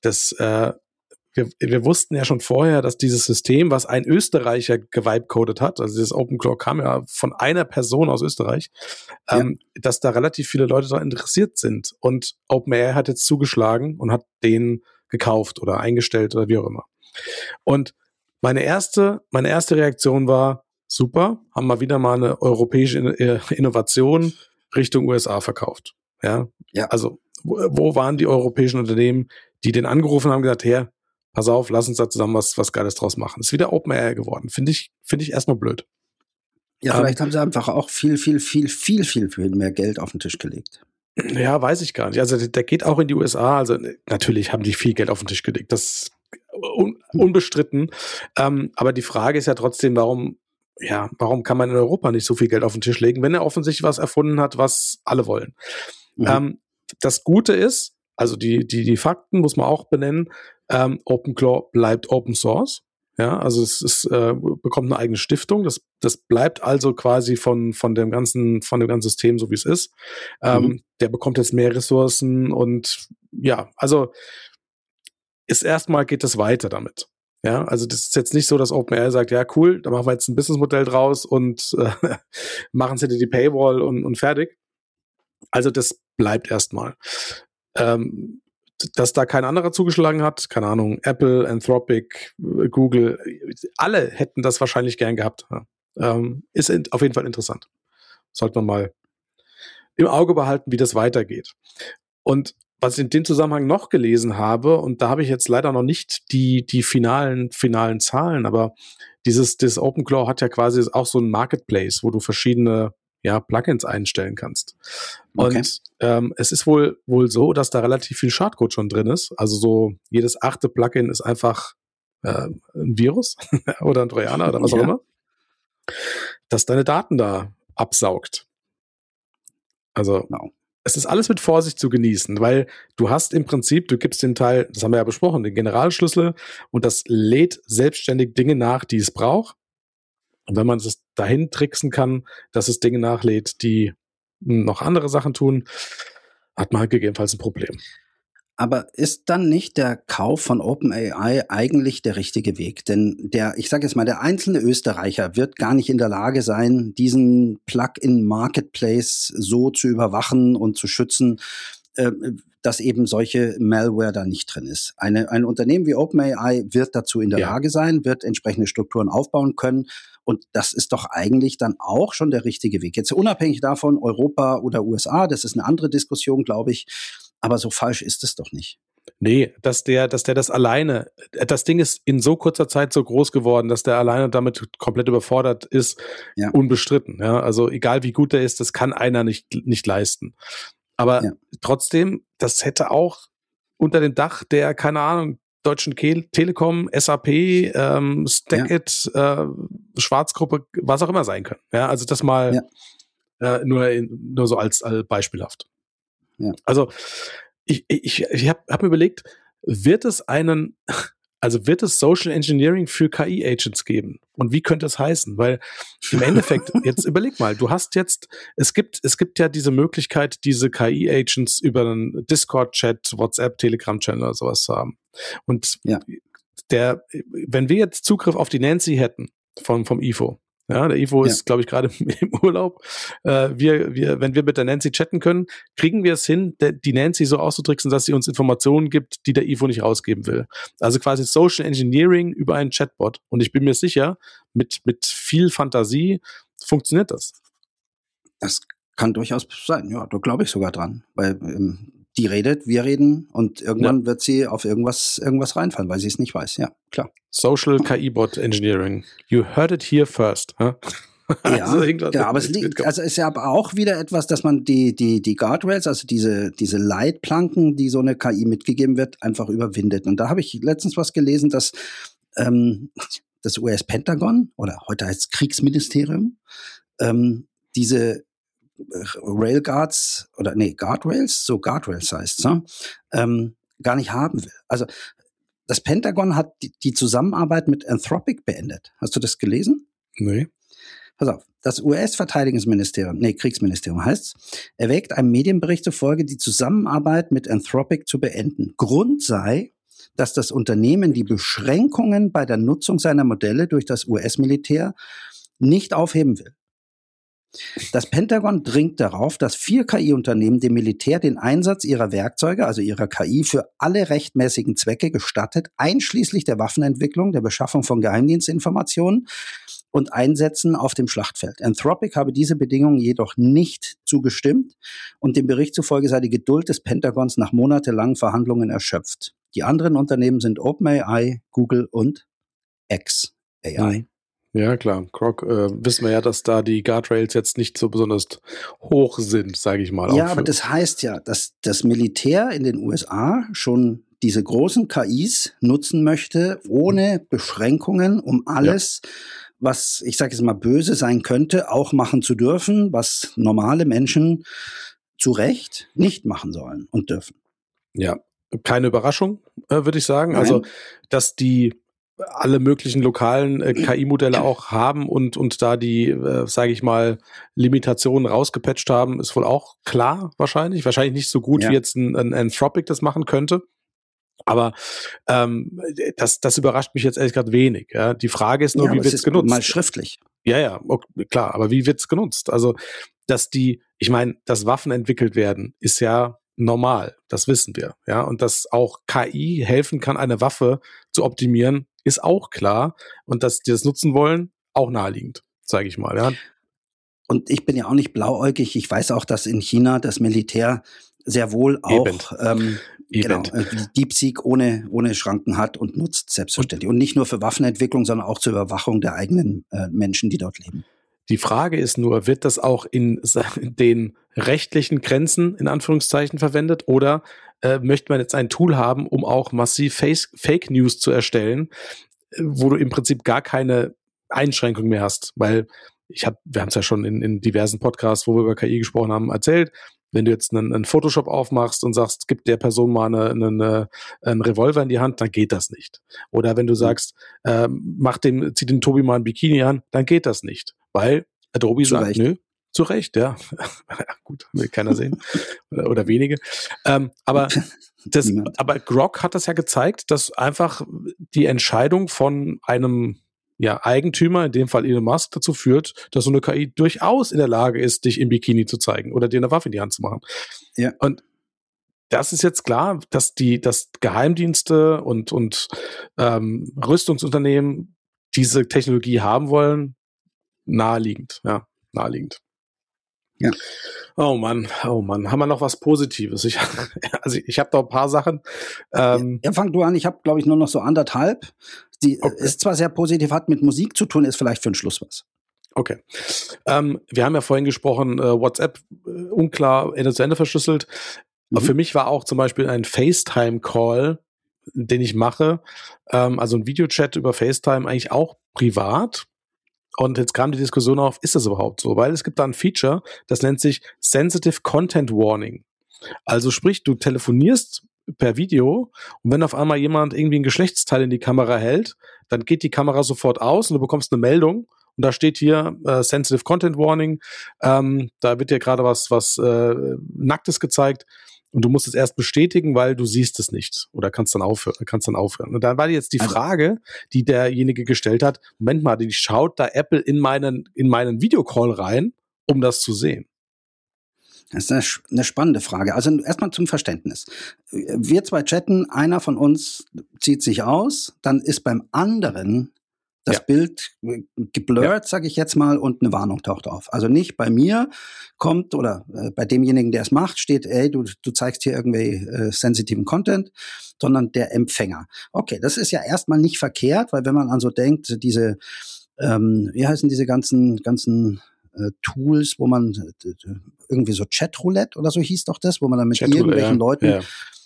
wussten ja schon vorher, dass dieses System, was ein Österreicher gewibecoded hat, also dieses OpenClaw kam ja von einer Person aus Österreich, dass da relativ viele Leute daran interessiert sind, und OpenAI hat jetzt zugeschlagen und hat den gekauft oder eingestellt oder wie auch immer. Und meine erste Reaktion war, super, haben wir wieder mal eine europäische Innovation Richtung USA verkauft. Ja. Also, wo waren die europäischen Unternehmen, die den angerufen haben und gesagt, hey, pass auf, lass uns da zusammen was Geiles draus machen. Ist wieder OpenAI geworden. Finde ich erstmal blöd. Ja, vielleicht haben sie einfach auch viel mehr Geld auf den Tisch gelegt. Ja, weiß ich gar nicht. Also der geht auch in die USA. Also natürlich haben die viel Geld auf den Tisch gelegt. Das ist unbestritten. Aber die Frage ist ja trotzdem, warum kann man in Europa nicht so viel Geld auf den Tisch legen, wenn er offensichtlich was erfunden hat, was alle wollen? Das Gute ist, also die Fakten muss man auch benennen, OpenClaw bleibt Open Source. Ja, also es bekommt eine eigene Stiftung. Das bleibt also quasi von dem ganzen System, so wie es ist. Der bekommt jetzt mehr Ressourcen und ja, also erstmal geht es weiter damit. Ja, also das ist jetzt nicht so, dass OpenAI sagt, ja cool, da machen wir jetzt ein Businessmodell draus und machen sie die Paywall und fertig. Also das bleibt erstmal. Dass da kein anderer zugeschlagen hat, keine Ahnung, Apple, Anthropic, Google, alle hätten das wahrscheinlich gern gehabt. Ist auf jeden Fall interessant. Sollte man mal im Auge behalten, wie das weitergeht. Und was ich in dem Zusammenhang noch gelesen habe, und da habe ich jetzt leider noch nicht die finalen Zahlen, aber das OpenClaw hat ja quasi auch so ein Marketplace, wo du verschiedene Plugins einstellen kannst. Okay. Und es ist wohl so, dass da relativ viel Schadcode schon drin ist. Also so jedes 8. Plugin ist einfach ein Virus oder ein Trojaner oder was auch immer, das deine Daten da absaugt. Also es ist alles mit Vorsicht zu genießen, weil du hast im Prinzip, du gibst dem Teil, das haben wir ja besprochen, den Generalschlüssel und das lädt selbstständig Dinge nach, die es braucht. Und wenn man es dahin tricksen kann, dass es Dinge nachlädt, die noch andere Sachen tun, hat man gegebenenfalls ein Problem. Aber ist dann nicht der Kauf von OpenAI eigentlich der richtige Weg? Denn ich sage jetzt mal, der einzelne Österreicher wird gar nicht in der Lage sein, diesen Plugin-Marketplace so zu überwachen und zu schützen, dass eben solche Malware da nicht drin ist. Ein Unternehmen wie OpenAI wird dazu in der Lage sein, wird entsprechende Strukturen aufbauen können. Und das ist doch eigentlich dann auch schon der richtige Weg. Jetzt unabhängig davon, Europa oder USA, das ist eine andere Diskussion, glaube ich. Aber so falsch ist es doch nicht. Nee, dass der das alleine, das Ding ist in so kurzer Zeit so groß geworden, dass der alleine damit komplett überfordert ist, unbestritten. Ja, also egal wie gut der ist, das kann einer nicht leisten. Aber trotzdem, das hätte auch unter dem Dach der, keine Ahnung, Deutschen Telekom, SAP, Stackit, Schwarzgruppe, was auch immer sein können. Ja, also das mal nur so als beispielhaft. Ja. Also ich hab mir überlegt, wird es Social Engineering für KI-Agents geben? Und wie könnte es heißen? Weil im Endeffekt, jetzt überleg mal, es gibt ja diese Möglichkeit, diese KI-Agents über einen Discord-Chat, WhatsApp, Telegram-Channel oder sowas zu haben. Und wenn wir jetzt Zugriff auf die Nancy hätten vom IFO, der IFO ist, glaube ich, gerade im Urlaub. Wenn wir mit der Nancy chatten können, kriegen wir es hin, die Nancy so auszutricksen, dass sie uns Informationen gibt, die der IFO nicht rausgeben will. Also quasi Social Engineering über einen Chatbot. Und ich bin mir sicher, mit viel Fantasie funktioniert das. Das kann durchaus sein, ja, da glaube ich sogar dran. Weil die redet, wir reden und irgendwann wird sie auf irgendwas reinfallen, weil sie es nicht weiß. Ja, klar. Social KI-Bot Engineering. You heard it here first. Huh? Ja, aber es ist ja aber auch wieder etwas, dass man die Guardrails, also diese Leitplanken, die so eine KI mitgegeben wird, einfach überwindet. Und da habe ich letztens was gelesen, dass das US-Pentagon oder heute heißt es Kriegsministerium diese Guardrails heißt es, gar nicht haben will. Also das Pentagon hat die Zusammenarbeit mit Anthropic beendet. Hast du das gelesen? Nee. Pass auf, das Kriegsministerium heißt's, erwägt einem Medienbericht zufolge, die Zusammenarbeit mit Anthropic zu beenden. Grund sei, dass das Unternehmen die Beschränkungen bei der Nutzung seiner Modelle durch das US-Militär nicht aufheben will. Das Pentagon dringt darauf, dass 4 KI-Unternehmen dem Militär den Einsatz ihrer Werkzeuge, also ihrer KI, für alle rechtmäßigen Zwecke gestattet, einschließlich der Waffenentwicklung, der Beschaffung von Geheimdienstinformationen und Einsätzen auf dem Schlachtfeld. Anthropic habe diese Bedingungen jedoch nicht zugestimmt und dem Bericht zufolge sei die Geduld des Pentagons nach monatelangen Verhandlungen erschöpft. Die anderen Unternehmen sind OpenAI, Google und xAI. Ja, klar. Grok, wissen wir ja, dass da die Guardrails jetzt nicht so besonders hoch sind, sage ich mal. Ja, aber das heißt ja, dass das Militär in den USA schon diese großen KIs nutzen möchte, ohne Beschränkungen, um alles, was, ich sage jetzt mal, böse sein könnte, auch machen zu dürfen, was normale Menschen zu Recht nicht machen sollen und dürfen. Ja, keine Überraschung, würde ich sagen. Nein. Also, dass die alle möglichen lokalen KI-Modelle auch haben und da die, sage ich mal, Limitationen rausgepatcht haben, ist wohl auch klar wahrscheinlich. Wahrscheinlich nicht so gut, wie jetzt ein Anthropic das machen könnte. Aber das überrascht mich jetzt ehrlich gesagt wenig. Ja? Die Frage ist nur, wie wird es genutzt? Mal schriftlich. Ja, okay, klar, aber wie wird es genutzt? Also, dass Waffen entwickelt werden, ist ja normal, das wissen wir. Ja, und dass auch KI helfen kann, eine Waffe zu optimieren, ist auch klar. Und dass die das nutzen wollen, auch naheliegend, sage ich mal. Ja. Und ich bin ja auch nicht blauäugig. Ich weiß auch, dass in China das Militär sehr wohl auch DeepSeek ohne Schranken hat und nutzt, selbstverständlich. Und nicht nur für Waffenentwicklung, sondern auch zur Überwachung der eigenen Menschen, die dort leben. Die Frage ist nur, wird das auch in den rechtlichen Grenzen in Anführungszeichen verwendet oder möchte man jetzt ein Tool haben, um auch massiv Fake News zu erstellen, wo du im Prinzip gar keine Einschränkung mehr hast? Weil wir haben es ja schon in diversen Podcasts, wo wir über KI gesprochen haben, erzählt. Wenn du jetzt einen Photoshop aufmachst und sagst, gib der Person mal einen Revolver in die Hand, dann geht das nicht. Oder wenn du sagst, zieh den Tobi mal ein Bikini an, dann geht das nicht. Weil Adobe sagt, nö, zu Recht, ja. Gut, will keiner sehen. oder wenige. Aber Grok hat das ja gezeigt, dass einfach die Entscheidung von einem Eigentümer, in dem Fall Elon Musk, dazu führt, dass so eine KI durchaus in der Lage ist, dich im Bikini zu zeigen oder dir eine Waffe in die Hand zu machen. Ja. Und das ist jetzt klar, dass Geheimdienste und Rüstungsunternehmen diese Technologie haben wollen. Naheliegend. Ja. Oh Mann. Haben wir noch was Positives? Ich habe da ein paar Sachen. Fang du an. Ich habe, glaube ich, nur noch so 1,5. Die ist zwar sehr positiv, hat mit Musik zu tun, ist vielleicht für den Schluss was. Okay. Wir haben ja vorhin gesprochen, WhatsApp unklar, Ende zu Ende verschlüsselt. Aber für mich war auch zum Beispiel ein FaceTime-Call, den ich mache, also ein Videochat über FaceTime eigentlich auch privat. Und jetzt kam die Diskussion auf, ist das überhaupt so? Weil es gibt da ein Feature, das nennt sich Sensitive Content Warning. Also sprich, du telefonierst per Video und wenn auf einmal jemand irgendwie ein Geschlechtsteil in die Kamera hält, dann geht die Kamera sofort aus und du bekommst eine Meldung und da steht hier Sensitive Content Warning, da wird dir gerade was Nacktes gezeigt und du musst es erst bestätigen, weil du siehst es nicht oder kannst dann aufhören. Und dann war jetzt die Frage, die derjenige gestellt hat, Moment mal, die schaut da Apple in meinen Videocall rein, um das zu sehen. Das ist eine spannende Frage. Also erstmal zum Verständnis. Wir zwei chatten, einer von uns zieht sich aus, dann ist beim anderen das Bild geblurrt, sage ich jetzt mal, und eine Warnung taucht auf. Also nicht bei mir kommt oder bei demjenigen, der es macht, steht, ey, du zeigst hier irgendwie sensitiven Content, sondern der Empfänger. Okay, das ist ja erstmal nicht verkehrt, weil wenn man an so denkt, diese, wie heißen diese ganzen Tools, wo man irgendwie so Chatroulette oder so hieß doch das, wo man dann mit irgendwelchen Leuten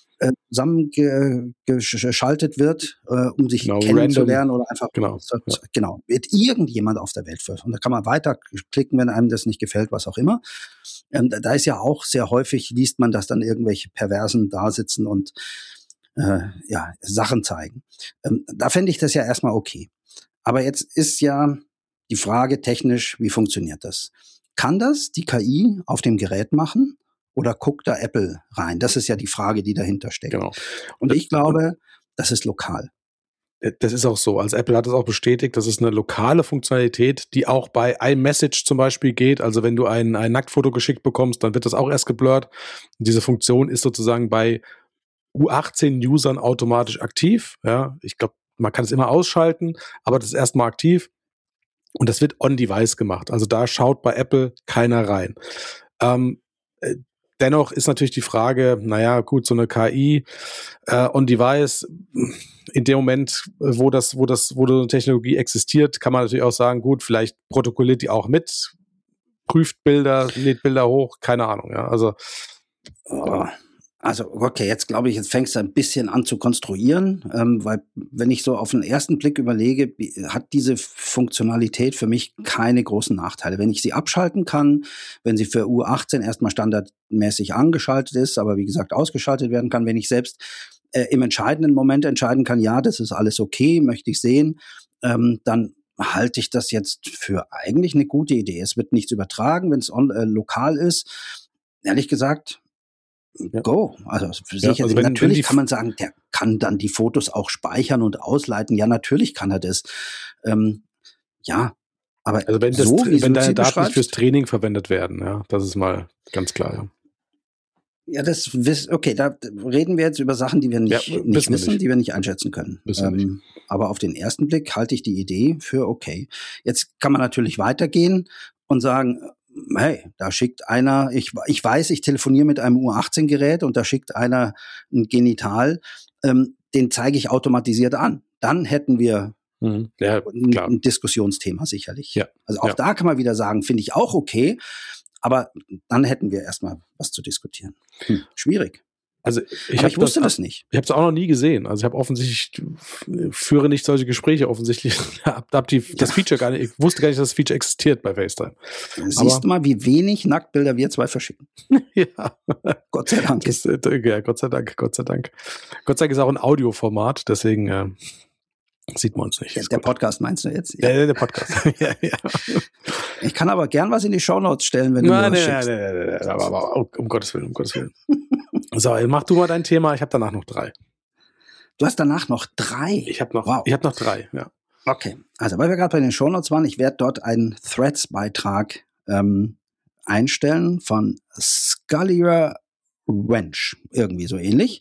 zusammengeschaltet wird, um sich kennenzulernen oder einfach mit irgendjemand auf der Welt für. Und da kann man weiterklicken, wenn einem das nicht gefällt, was auch immer. Da ist ja auch sehr häufig, liest man, dass dann irgendwelche Perversen da sitzen und Sachen zeigen. Da fände ich das ja erstmal okay. Aber jetzt ist ja die Frage technisch, wie funktioniert das? Kann das die KI auf dem Gerät machen oder guckt da Apple rein? Das ist ja die Frage, die dahinter steckt. Genau. Und ich glaube, das ist lokal. Das ist auch so. Also Apple hat es auch bestätigt, das ist eine lokale Funktionalität, die auch bei iMessage zum Beispiel geht. Also wenn du ein Nacktfoto geschickt bekommst, dann wird das auch erst geblurrt. Und diese Funktion ist sozusagen bei U18-Usern automatisch aktiv. Ja, ich glaube, man kann es immer ausschalten, aber das ist erstmal aktiv. Und das wird on-device gemacht. Also da schaut bei Apple keiner rein. Dennoch ist natürlich die Frage, naja, gut, so eine KI on-device, in dem Moment, wo eine Technologie existiert, kann man natürlich auch sagen, gut, vielleicht protokolliert die auch mit, prüft Bilder, lädt Bilder hoch, keine Ahnung, ja, also. Also, okay, jetzt glaube ich, jetzt fängst du ein bisschen an zu konstruieren, weil wenn ich so auf den ersten Blick überlege, hat diese Funktionalität für mich keine großen Nachteile. Wenn ich sie abschalten kann, wenn sie für U18 erstmal standardmäßig angeschaltet ist, aber wie gesagt ausgeschaltet werden kann, wenn ich selbst im entscheidenden Moment entscheiden kann, ja, das ist alles okay, möchte ich sehen, dann halte ich das jetzt für eigentlich eine gute Idee. Es wird nichts übertragen, wenn es lokal ist. Ehrlich gesagt, go. Also, sicher, also natürlich kann man sagen, der kann dann die Fotos auch speichern und ausleiten. Ja, natürlich kann er das. Ja, aber also wenn deine Daten nicht fürs Training verwendet werden, ja, das ist mal ganz klar. Ja. Ja, okay, da reden wir jetzt über Sachen, die wir nicht wissen, die wir nicht einschätzen können. Aber auf den ersten Blick halte ich die Idee für okay. Jetzt kann man natürlich weitergehen und sagen, hey, da schickt einer, ich weiß, ich telefoniere mit einem U18-Gerät und da schickt einer ein Genital, den zeige ich automatisiert an. Dann hätten wir ein Diskussionsthema sicherlich. Ja. Also auch da kann man wieder sagen, finde ich auch okay, aber dann hätten wir erstmal was zu diskutieren. Schwierig. Also ich wusste das nicht. Ich habe es auch noch nie gesehen. Also ich habe offensichtlich, führe nicht solche Gespräche offensichtlich. Das Feature gar nicht, ich wusste gar nicht, dass das Feature existiert bei FaceTime. Siehst du mal, wie wenig Nacktbilder wir zwei verschicken. Ja. Gott sei Dank. Ja, Gott sei Dank. Gott sei Dank ist auch ein Audioformat, deswegen sieht man uns nicht. Der Podcast meinst du jetzt? Ja, der Podcast. Ja. Ich kann aber gern was in die Shownotes stellen, wenn du mir was schickst. Nein, aber um Gottes Willen. So, mach du mal dein Thema, ich habe danach noch 3. Du hast danach noch 3? Ich habe noch 3, ja. Okay, also weil wir gerade bei den Shownotes waren, ich werde dort einen Threads-Beitrag einstellen von Scullier Wench, irgendwie so ähnlich.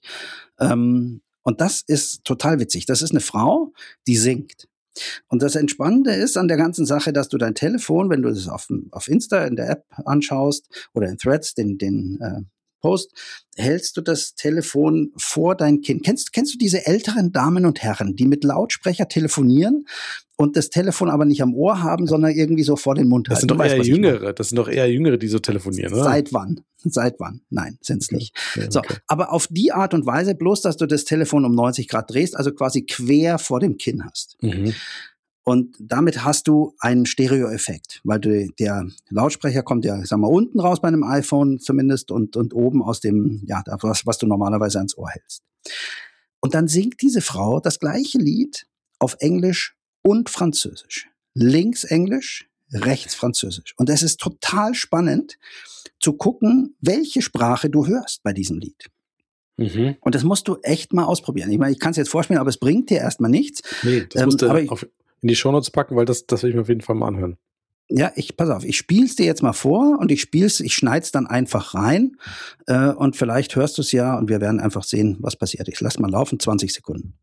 Und das ist total witzig. Das ist eine Frau, die singt. Und das Entspannende ist an der ganzen Sache, dass du dein Telefon, wenn du das auf Insta in der App anschaust oder in Threads, den Post, hältst du das Telefon vor dein Kind. Kennst du diese älteren Damen und Herren, die mit Lautsprecher telefonieren und das Telefon aber nicht am Ohr haben, sondern irgendwie so vor den Mund halten? Das sind doch eher Jüngere, die so telefonieren, oder? Seit wann? Nein, sind's nicht. Okay. So, aber auf die Art und Weise, bloß, dass du das Telefon um 90 Grad drehst, also quasi quer vor dem Kinn hast. Mhm. Und damit hast du einen Stereo-Effekt, weil der Lautsprecher kommt ja, ich sag mal, unten raus bei einem iPhone zumindest und oben aus dem, ja, was du normalerweise ans Ohr hältst. Und dann singt diese Frau das gleiche Lied auf Englisch und Französisch. Links Englisch, rechts Französisch. Und es ist total spannend zu gucken, welche Sprache du hörst bei diesem Lied. Mhm. Und das musst du echt mal ausprobieren. Ich meine, ich kann es jetzt vorspielen, aber es bringt dir erstmal nichts. Nee, das musst du in die Shownotes packen, weil das will ich mir auf jeden Fall mal anhören. Ja, pass auf, ich spiel's dir jetzt mal vor und ich schneid's dann einfach rein und vielleicht hörst du es ja und wir werden einfach sehen, was passiert. Ich lass mal laufen, 20 Sekunden.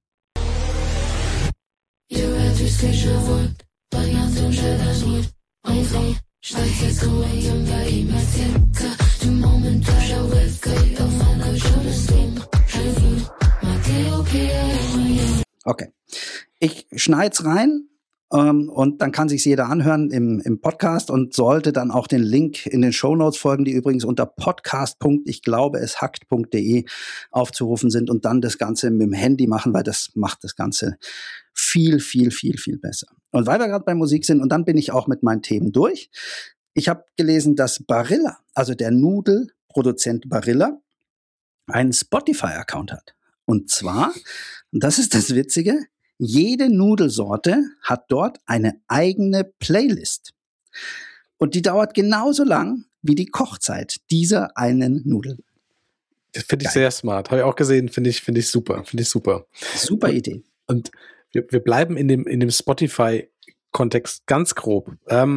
Okay, ich schneid's rein. Und dann kann sich's jeder anhören im Podcast und sollte dann auch den Link in den Shownotes folgen, die übrigens unter podcast.ichglaubeeshackt.de aufzurufen sind und dann das Ganze mit dem Handy machen, weil das macht das Ganze viel, viel, viel, viel besser. Und weil wir gerade bei Musik sind, und dann bin ich auch mit meinen Themen durch. Ich habe gelesen, dass Barilla, also der Nudelproduzent Barilla, einen Spotify-Account hat. Und zwar, und das ist das Witzige, jede Nudelsorte hat dort eine eigene Playlist. Und die dauert genauso lang wie die Kochzeit dieser einen Nudel. Das finde ich sehr smart. Habe ich auch gesehen, finde ich super. Super Idee. Und wir bleiben in dem Spotify-Kontext ganz grob.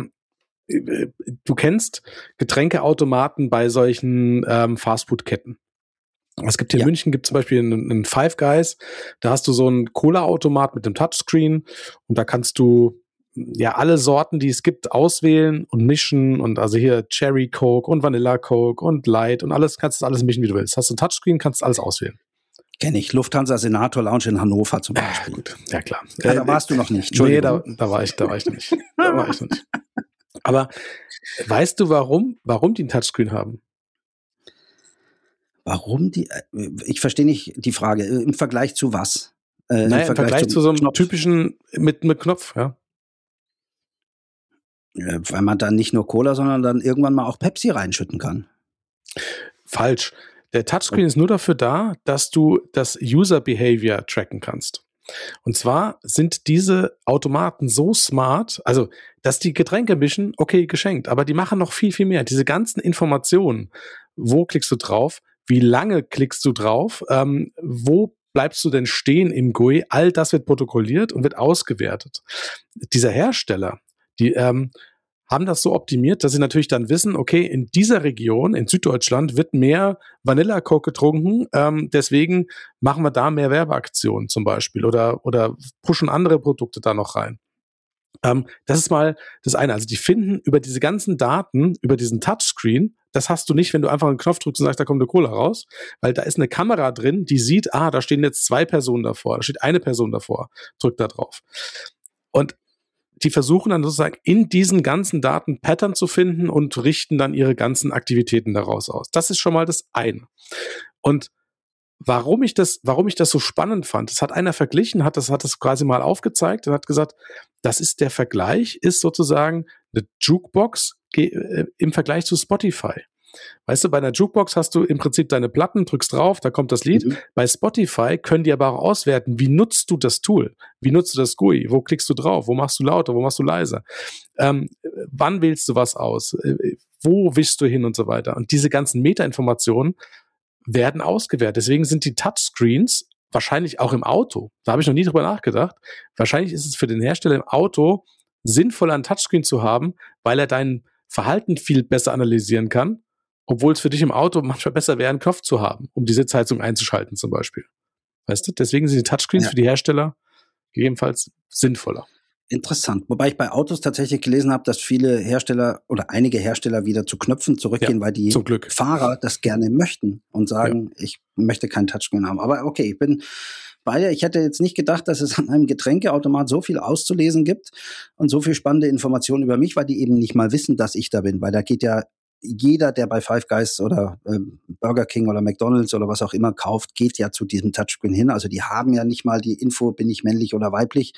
Du kennst Getränkeautomaten bei solchen Fastfood-Ketten. Es gibt hier in München zum Beispiel einen Five Guys, da hast du so einen Cola-Automat mit einem Touchscreen und da kannst du alle Sorten, die es gibt, auswählen und mischen und also hier Cherry Coke und Vanilla Coke und Light und alles, kannst du alles mischen, wie du willst. Hast du ein Touchscreen, kannst du alles auswählen. Kenne ich. Lufthansa Senator Lounge in Hannover zum Beispiel. Gut, ja klar. Da warst du noch nicht. Nee, da war ich noch nicht. Aber weißt du, warum die einen Touchscreen haben? Warum die? Ich verstehe nicht die Frage. Im Vergleich zu was? Im Vergleich zu so einem Knopf. Typischen mit Knopf, ja. Weil man dann nicht nur Cola, sondern dann irgendwann mal auch Pepsi reinschütten kann. Falsch. Der Touchscreen ist nur dafür da, dass du das User Behavior tracken kannst. Und zwar sind diese Automaten so smart, also dass die Getränke mischen, okay, geschenkt, aber die machen noch viel, viel mehr. Diese ganzen Informationen, wo klickst du drauf, wie lange klickst du drauf, wo bleibst du denn stehen im GUI, all das wird protokolliert und wird ausgewertet. Dieser Hersteller, die haben das so optimiert, dass sie natürlich dann wissen, okay, in dieser Region, in Süddeutschland, wird mehr Vanilla Coke getrunken, deswegen machen wir da mehr Werbeaktionen zum Beispiel oder pushen andere Produkte da noch rein. Das ist mal das eine. Also die finden über diese ganzen Daten, über diesen Touchscreen, das hast du nicht, wenn du einfach einen Knopf drückst und sagst, da kommt eine Cola raus, weil da ist eine Kamera drin, die sieht, da stehen jetzt 2 Personen davor, da steht eine Person davor, drückt da drauf. Und die versuchen dann sozusagen in diesen ganzen Daten Pattern zu finden und richten dann ihre ganzen Aktivitäten daraus aus. Das ist schon mal das eine. Und warum ich das so spannend fand, das hat einer verglichen, hat das quasi mal aufgezeigt und hat gesagt, das ist der Vergleich, ist sozusagen eine Jukebox im Vergleich zu Spotify. Weißt du, bei einer Jukebox hast du im Prinzip deine Platten, drückst drauf, da kommt das Lied. Bei Spotify können die aber auch auswerten, wie nutzt du das Tool? Wie nutzt du das GUI? Wo klickst du drauf? Wo machst du lauter? Wo machst du leiser? Wann wählst du was aus? Wo wischst du hin und so weiter? Und diese ganzen Metainformationen werden ausgewertet. Deswegen sind die Touchscreens wahrscheinlich auch im Auto. Da habe ich noch nie drüber nachgedacht. Wahrscheinlich ist es für den Hersteller im Auto sinnvoller, einen Touchscreen zu haben, weil er dein Verhalten viel besser analysieren kann, obwohl es für dich im Auto manchmal besser wäre, einen Knopf zu haben, um die Sitzheizung einzuschalten zum Beispiel. Weißt du? Deswegen sind die Touchscreens für die Hersteller gegebenenfalls sinnvoller. Interessant. Wobei ich bei Autos tatsächlich gelesen habe, dass viele Hersteller oder einige Hersteller wieder zu Knöpfen zurückgehen, weil die Fahrer das gerne möchten und sagen, ich möchte kein Touchscreen haben. Aber okay, ich bin bei dir. Ich hätte jetzt nicht gedacht, dass es an einem Getränkeautomat so viel auszulesen gibt und so viel spannende Informationen über mich, weil die eben nicht mal wissen, dass ich da bin. Weil da geht ja jeder, der bei Five Guys oder Burger King oder McDonald's oder was auch immer kauft, geht ja zu diesem Touchscreen hin. Also die haben ja nicht mal die Info, bin ich männlich oder weiblich.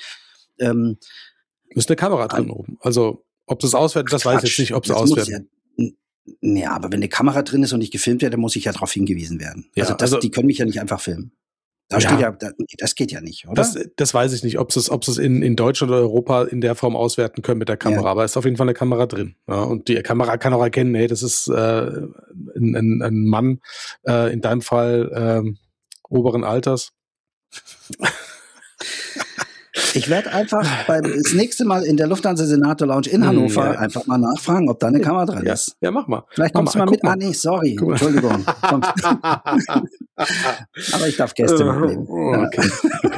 Ist eine Kamera drin oben. Also, ob das auswertet, das weiß ich jetzt nicht, ob es auswertet. Ja, aber wenn eine Kamera drin ist und ich gefilmt werde, muss ich ja darauf hingewiesen werden. Ja, also die können mich ja nicht einfach filmen. Das geht ja nicht, oder? Das weiß ich nicht, ob sie es in Deutschland oder Europa in der Form auswerten können mit der Kamera, aber es ist auf jeden Fall eine Kamera drin. Ja, und die Kamera kann auch erkennen, hey, das ist ein Mann, in deinem Fall oberen Alters. Ich werde einfach das nächste Mal in der Lufthansa Senator Lounge in Hannover einfach mal nachfragen, ob da eine Kamera drin ist. Ja, mach mal. Vielleicht kommst du mal mit. Nee, sorry. Entschuldigung. Aber ich darf Gäste mitnehmen. Okay.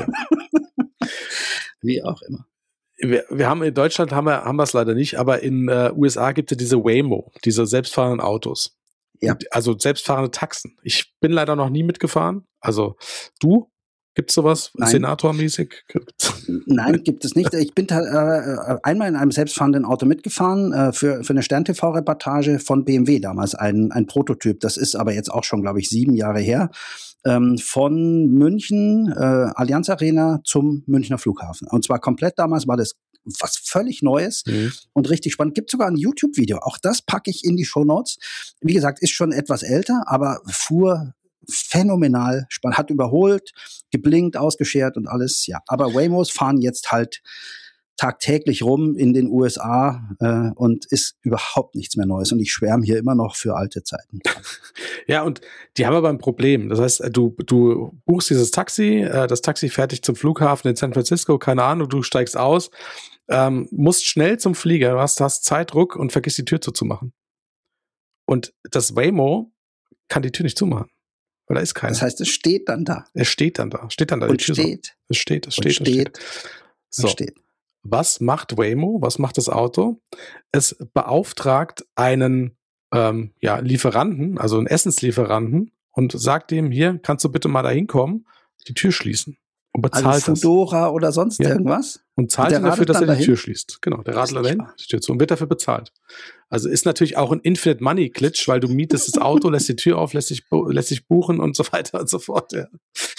Wie auch immer. Wir haben in Deutschland haben wir es leider nicht, aber in USA gibt es diese Waymo, diese selbstfahrenden Autos. Ja. Also selbstfahrende Taxen. Ich bin leider noch nie mitgefahren. Also du? Gibt's sowas Senator-mäßig? Nein, gibt es nicht. Ich bin einmal in einem selbstfahrenden Auto mitgefahren für eine Stern-TV-Reportage von BMW damals, ein Prototyp. Das ist aber jetzt auch schon, glaube ich, 7 Jahre her. Von München, Allianz Arena zum Münchner Flughafen. Und zwar komplett damals war das was völlig Neues und richtig spannend. Gibt sogar ein YouTube-Video. Auch das packe ich in die Shownotes. Wie gesagt, ist schon etwas älter, aber fuhr phänomenal spannend, hat überholt, geblinkt, ausgeschert und alles, ja. Aber Waymos fahren jetzt halt tagtäglich rum in den USA und ist überhaupt nichts mehr Neues. Und ich schwärme hier immer noch für alte Zeiten. Ja, und die haben aber ein Problem. Das heißt, du buchst dieses Taxi, das Taxi fährt dich zum Flughafen in San Francisco, keine Ahnung, du steigst aus, musst schnell zum Flieger, du hast Zeitdruck und vergisst die Tür zuzumachen. Und das Waymo kann die Tür nicht zumachen, weil da ist keiner. Das heißt, es steht dann da. Es steht dann da. Und steht. Es steht. So. Was macht Waymo? Was macht das Auto? Es beauftragt einen Lieferanten, also einen Essenslieferanten, und sagt dem, hier, kannst du bitte mal da hinkommen, die Tür schließen. Und bezahlt also Foodora oder sonst irgendwas? Und zahlt ihm dafür, dass er die Tür schließt. Genau, der radelt dahin, die Tür zu und wird dafür bezahlt. Also ist natürlich auch ein Infinite Money Glitch, weil du mietest das Auto, lässt die Tür auf, lässt dich buchen und so weiter und so fort. Ja.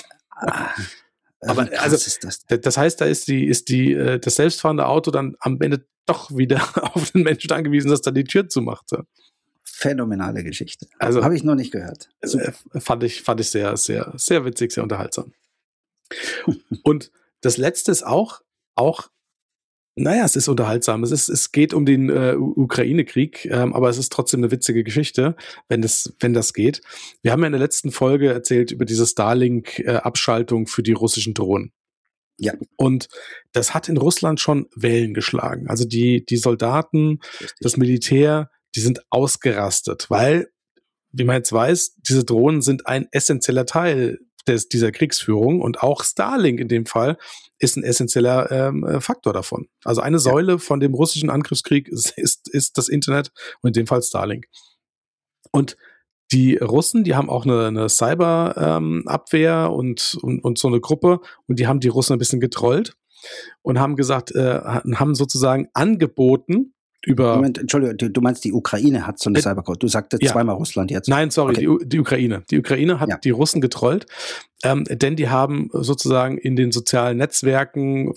Aber also das heißt, da ist das selbstfahrende Auto dann am Ende doch wieder auf den Menschen angewiesen, dass er die Tür zumacht. Ja. Phänomenale Geschichte. Also habe ich noch nicht gehört. Fand ich sehr, sehr, sehr witzig, sehr unterhaltsam. Und das Letzte ist auch, naja, es ist unterhaltsam. Es geht um den Ukraine-Krieg, aber es ist trotzdem eine witzige Geschichte, wenn das geht. Wir haben ja in der letzten Folge erzählt über diese Starlink-Abschaltung für die russischen Drohnen. Ja. Und das hat in Russland schon Wellen geschlagen. Also die Soldaten, das Militär, die sind ausgerastet, weil, wie man jetzt weiß, diese Drohnen sind ein essentieller Teil dieser Kriegsführung und auch Starlink in dem Fall ist ein essentieller Faktor davon. Also eine Säule von dem russischen Angriffskrieg ist das Internet und in dem Fall Starlink. Und die Russen, die haben auch eine Cyber-Abwehr und so eine Gruppe und die haben die Russen ein bisschen getrollt und haben gesagt, haben sozusagen angeboten, Moment, Entschuldigung, du meinst, die Ukraine hat so eine Cybercode. Du sagtest zweimal Russland jetzt. Nein, sorry, okay. Die Ukraine. Die Ukraine hat die Russen getrollt, denn die haben sozusagen in den sozialen Netzwerken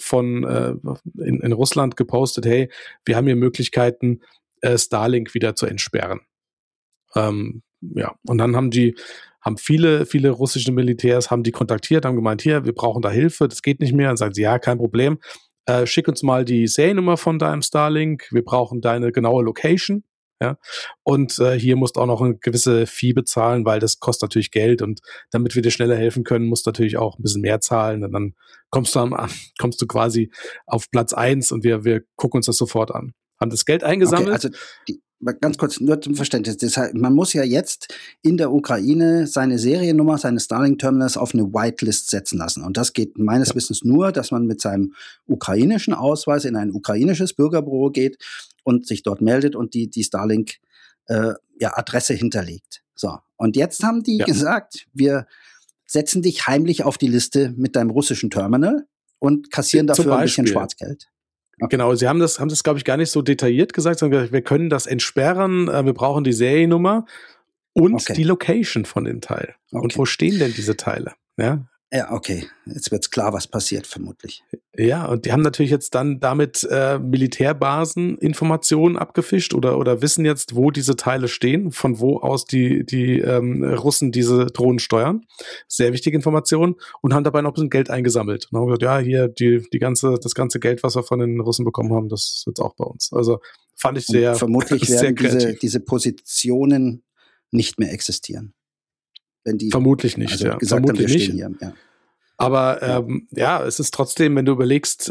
in Russland gepostet, hey, wir haben hier Möglichkeiten, Starlink wieder zu entsperren. Und dann haben viele russische Militärs haben die kontaktiert, haben gemeint, hier, wir brauchen da Hilfe, das geht nicht mehr. Dann sagen sie, ja, kein Problem. Schick uns mal die Seriennummer von deinem Starlink, wir brauchen deine genaue Location, ja, und hier musst du auch noch eine gewisse Fee bezahlen, weil das kostet natürlich Geld und damit wir dir schneller helfen können, musst du natürlich auch ein bisschen mehr zahlen und dann kommst du quasi auf Platz 1 und wir gucken uns das sofort an. Haben das Geld eingesammelt. Okay, also ganz kurz, nur zum Verständnis. Deshalb, man muss ja jetzt in der Ukraine seine Seriennummer, seine Starlink-Terminals auf eine Whitelist setzen lassen. Und das geht meines Wissens nur, dass man mit seinem ukrainischen Ausweis in ein ukrainisches Bürgerbüro geht und sich dort meldet und die Starlink-Adresse hinterlegt. So. Und jetzt haben die gesagt, wir setzen dich heimlich auf die Liste mit deinem russischen Terminal und kassieren dafür ein bisschen Schwarzgeld. Okay. Genau, sie haben das, glaube ich, gar nicht so detailliert gesagt, sondern wir können das entsperren, wir brauchen die Seriennummer und die Location von dem Teil. Okay. Und wo stehen denn diese Teile? Ja, okay. Jetzt wird's klar, was passiert, vermutlich. Ja, und die haben natürlich jetzt dann damit Militärbasen Informationen abgefischt oder wissen jetzt, wo diese Teile stehen, von wo aus die Russen diese Drohnen steuern. Sehr wichtige Informationen und haben dabei noch ein bisschen Geld eingesammelt. Und haben gesagt, ja, hier das ganze Geld, was wir von den Russen bekommen haben, das ist jetzt auch bei uns. Also fand ich sehr vermutlich werden diese Positionen nicht mehr existieren. Wenn die vermutlich nicht, gesagt vermutlich haben, wir nicht. stehen hier, ja. Aber es ist trotzdem, wenn du überlegst,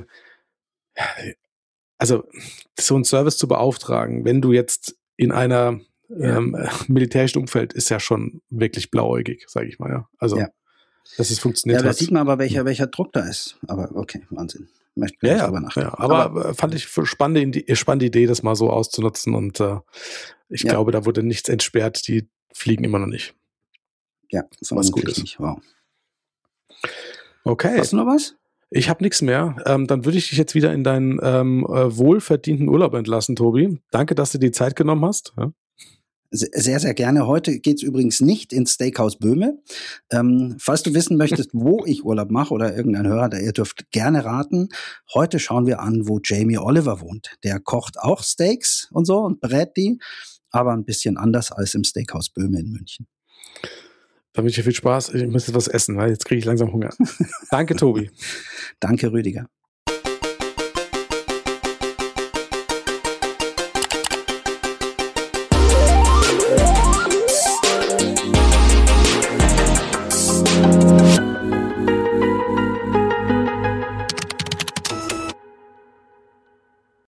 also so einen Service zu beauftragen, wenn du jetzt in einer militärischen Umfeld, ist ja schon wirklich blauäugig, sage ich mal. Ja. Also dass es funktioniert. Ja, da sieht man aber, welcher Druck da ist. Aber okay, Wahnsinn. Möchte gar nicht drüber nachdenken. Ja, aber fand ich spannende Idee, das mal so auszunutzen. Und ich glaube, da wurde nichts entsperrt. Die fliegen immer noch nicht. Ja, was gut ist. Nicht. Wow. Okay. Hast du noch was? Ich habe nichts mehr. Dann würde ich dich jetzt wieder in deinen wohlverdienten Urlaub entlassen, Tobi. Danke, dass du die Zeit genommen hast. Ja. Sehr, sehr gerne. Heute geht's übrigens nicht ins Steakhouse Böhme. Falls du wissen möchtest, wo ich Urlaub mache oder irgendein Hörer, ihr dürft gerne raten. Heute schauen wir an, wo Jamie Oliver wohnt. Der kocht auch Steaks und so und brät die, aber ein bisschen anders als im Steakhouse Böhme in München. Da wünsche ich viel Spaß. Ich muss jetzt was essen, weil jetzt kriege ich langsam Hunger. Danke, Tobi. Danke, Rüdiger.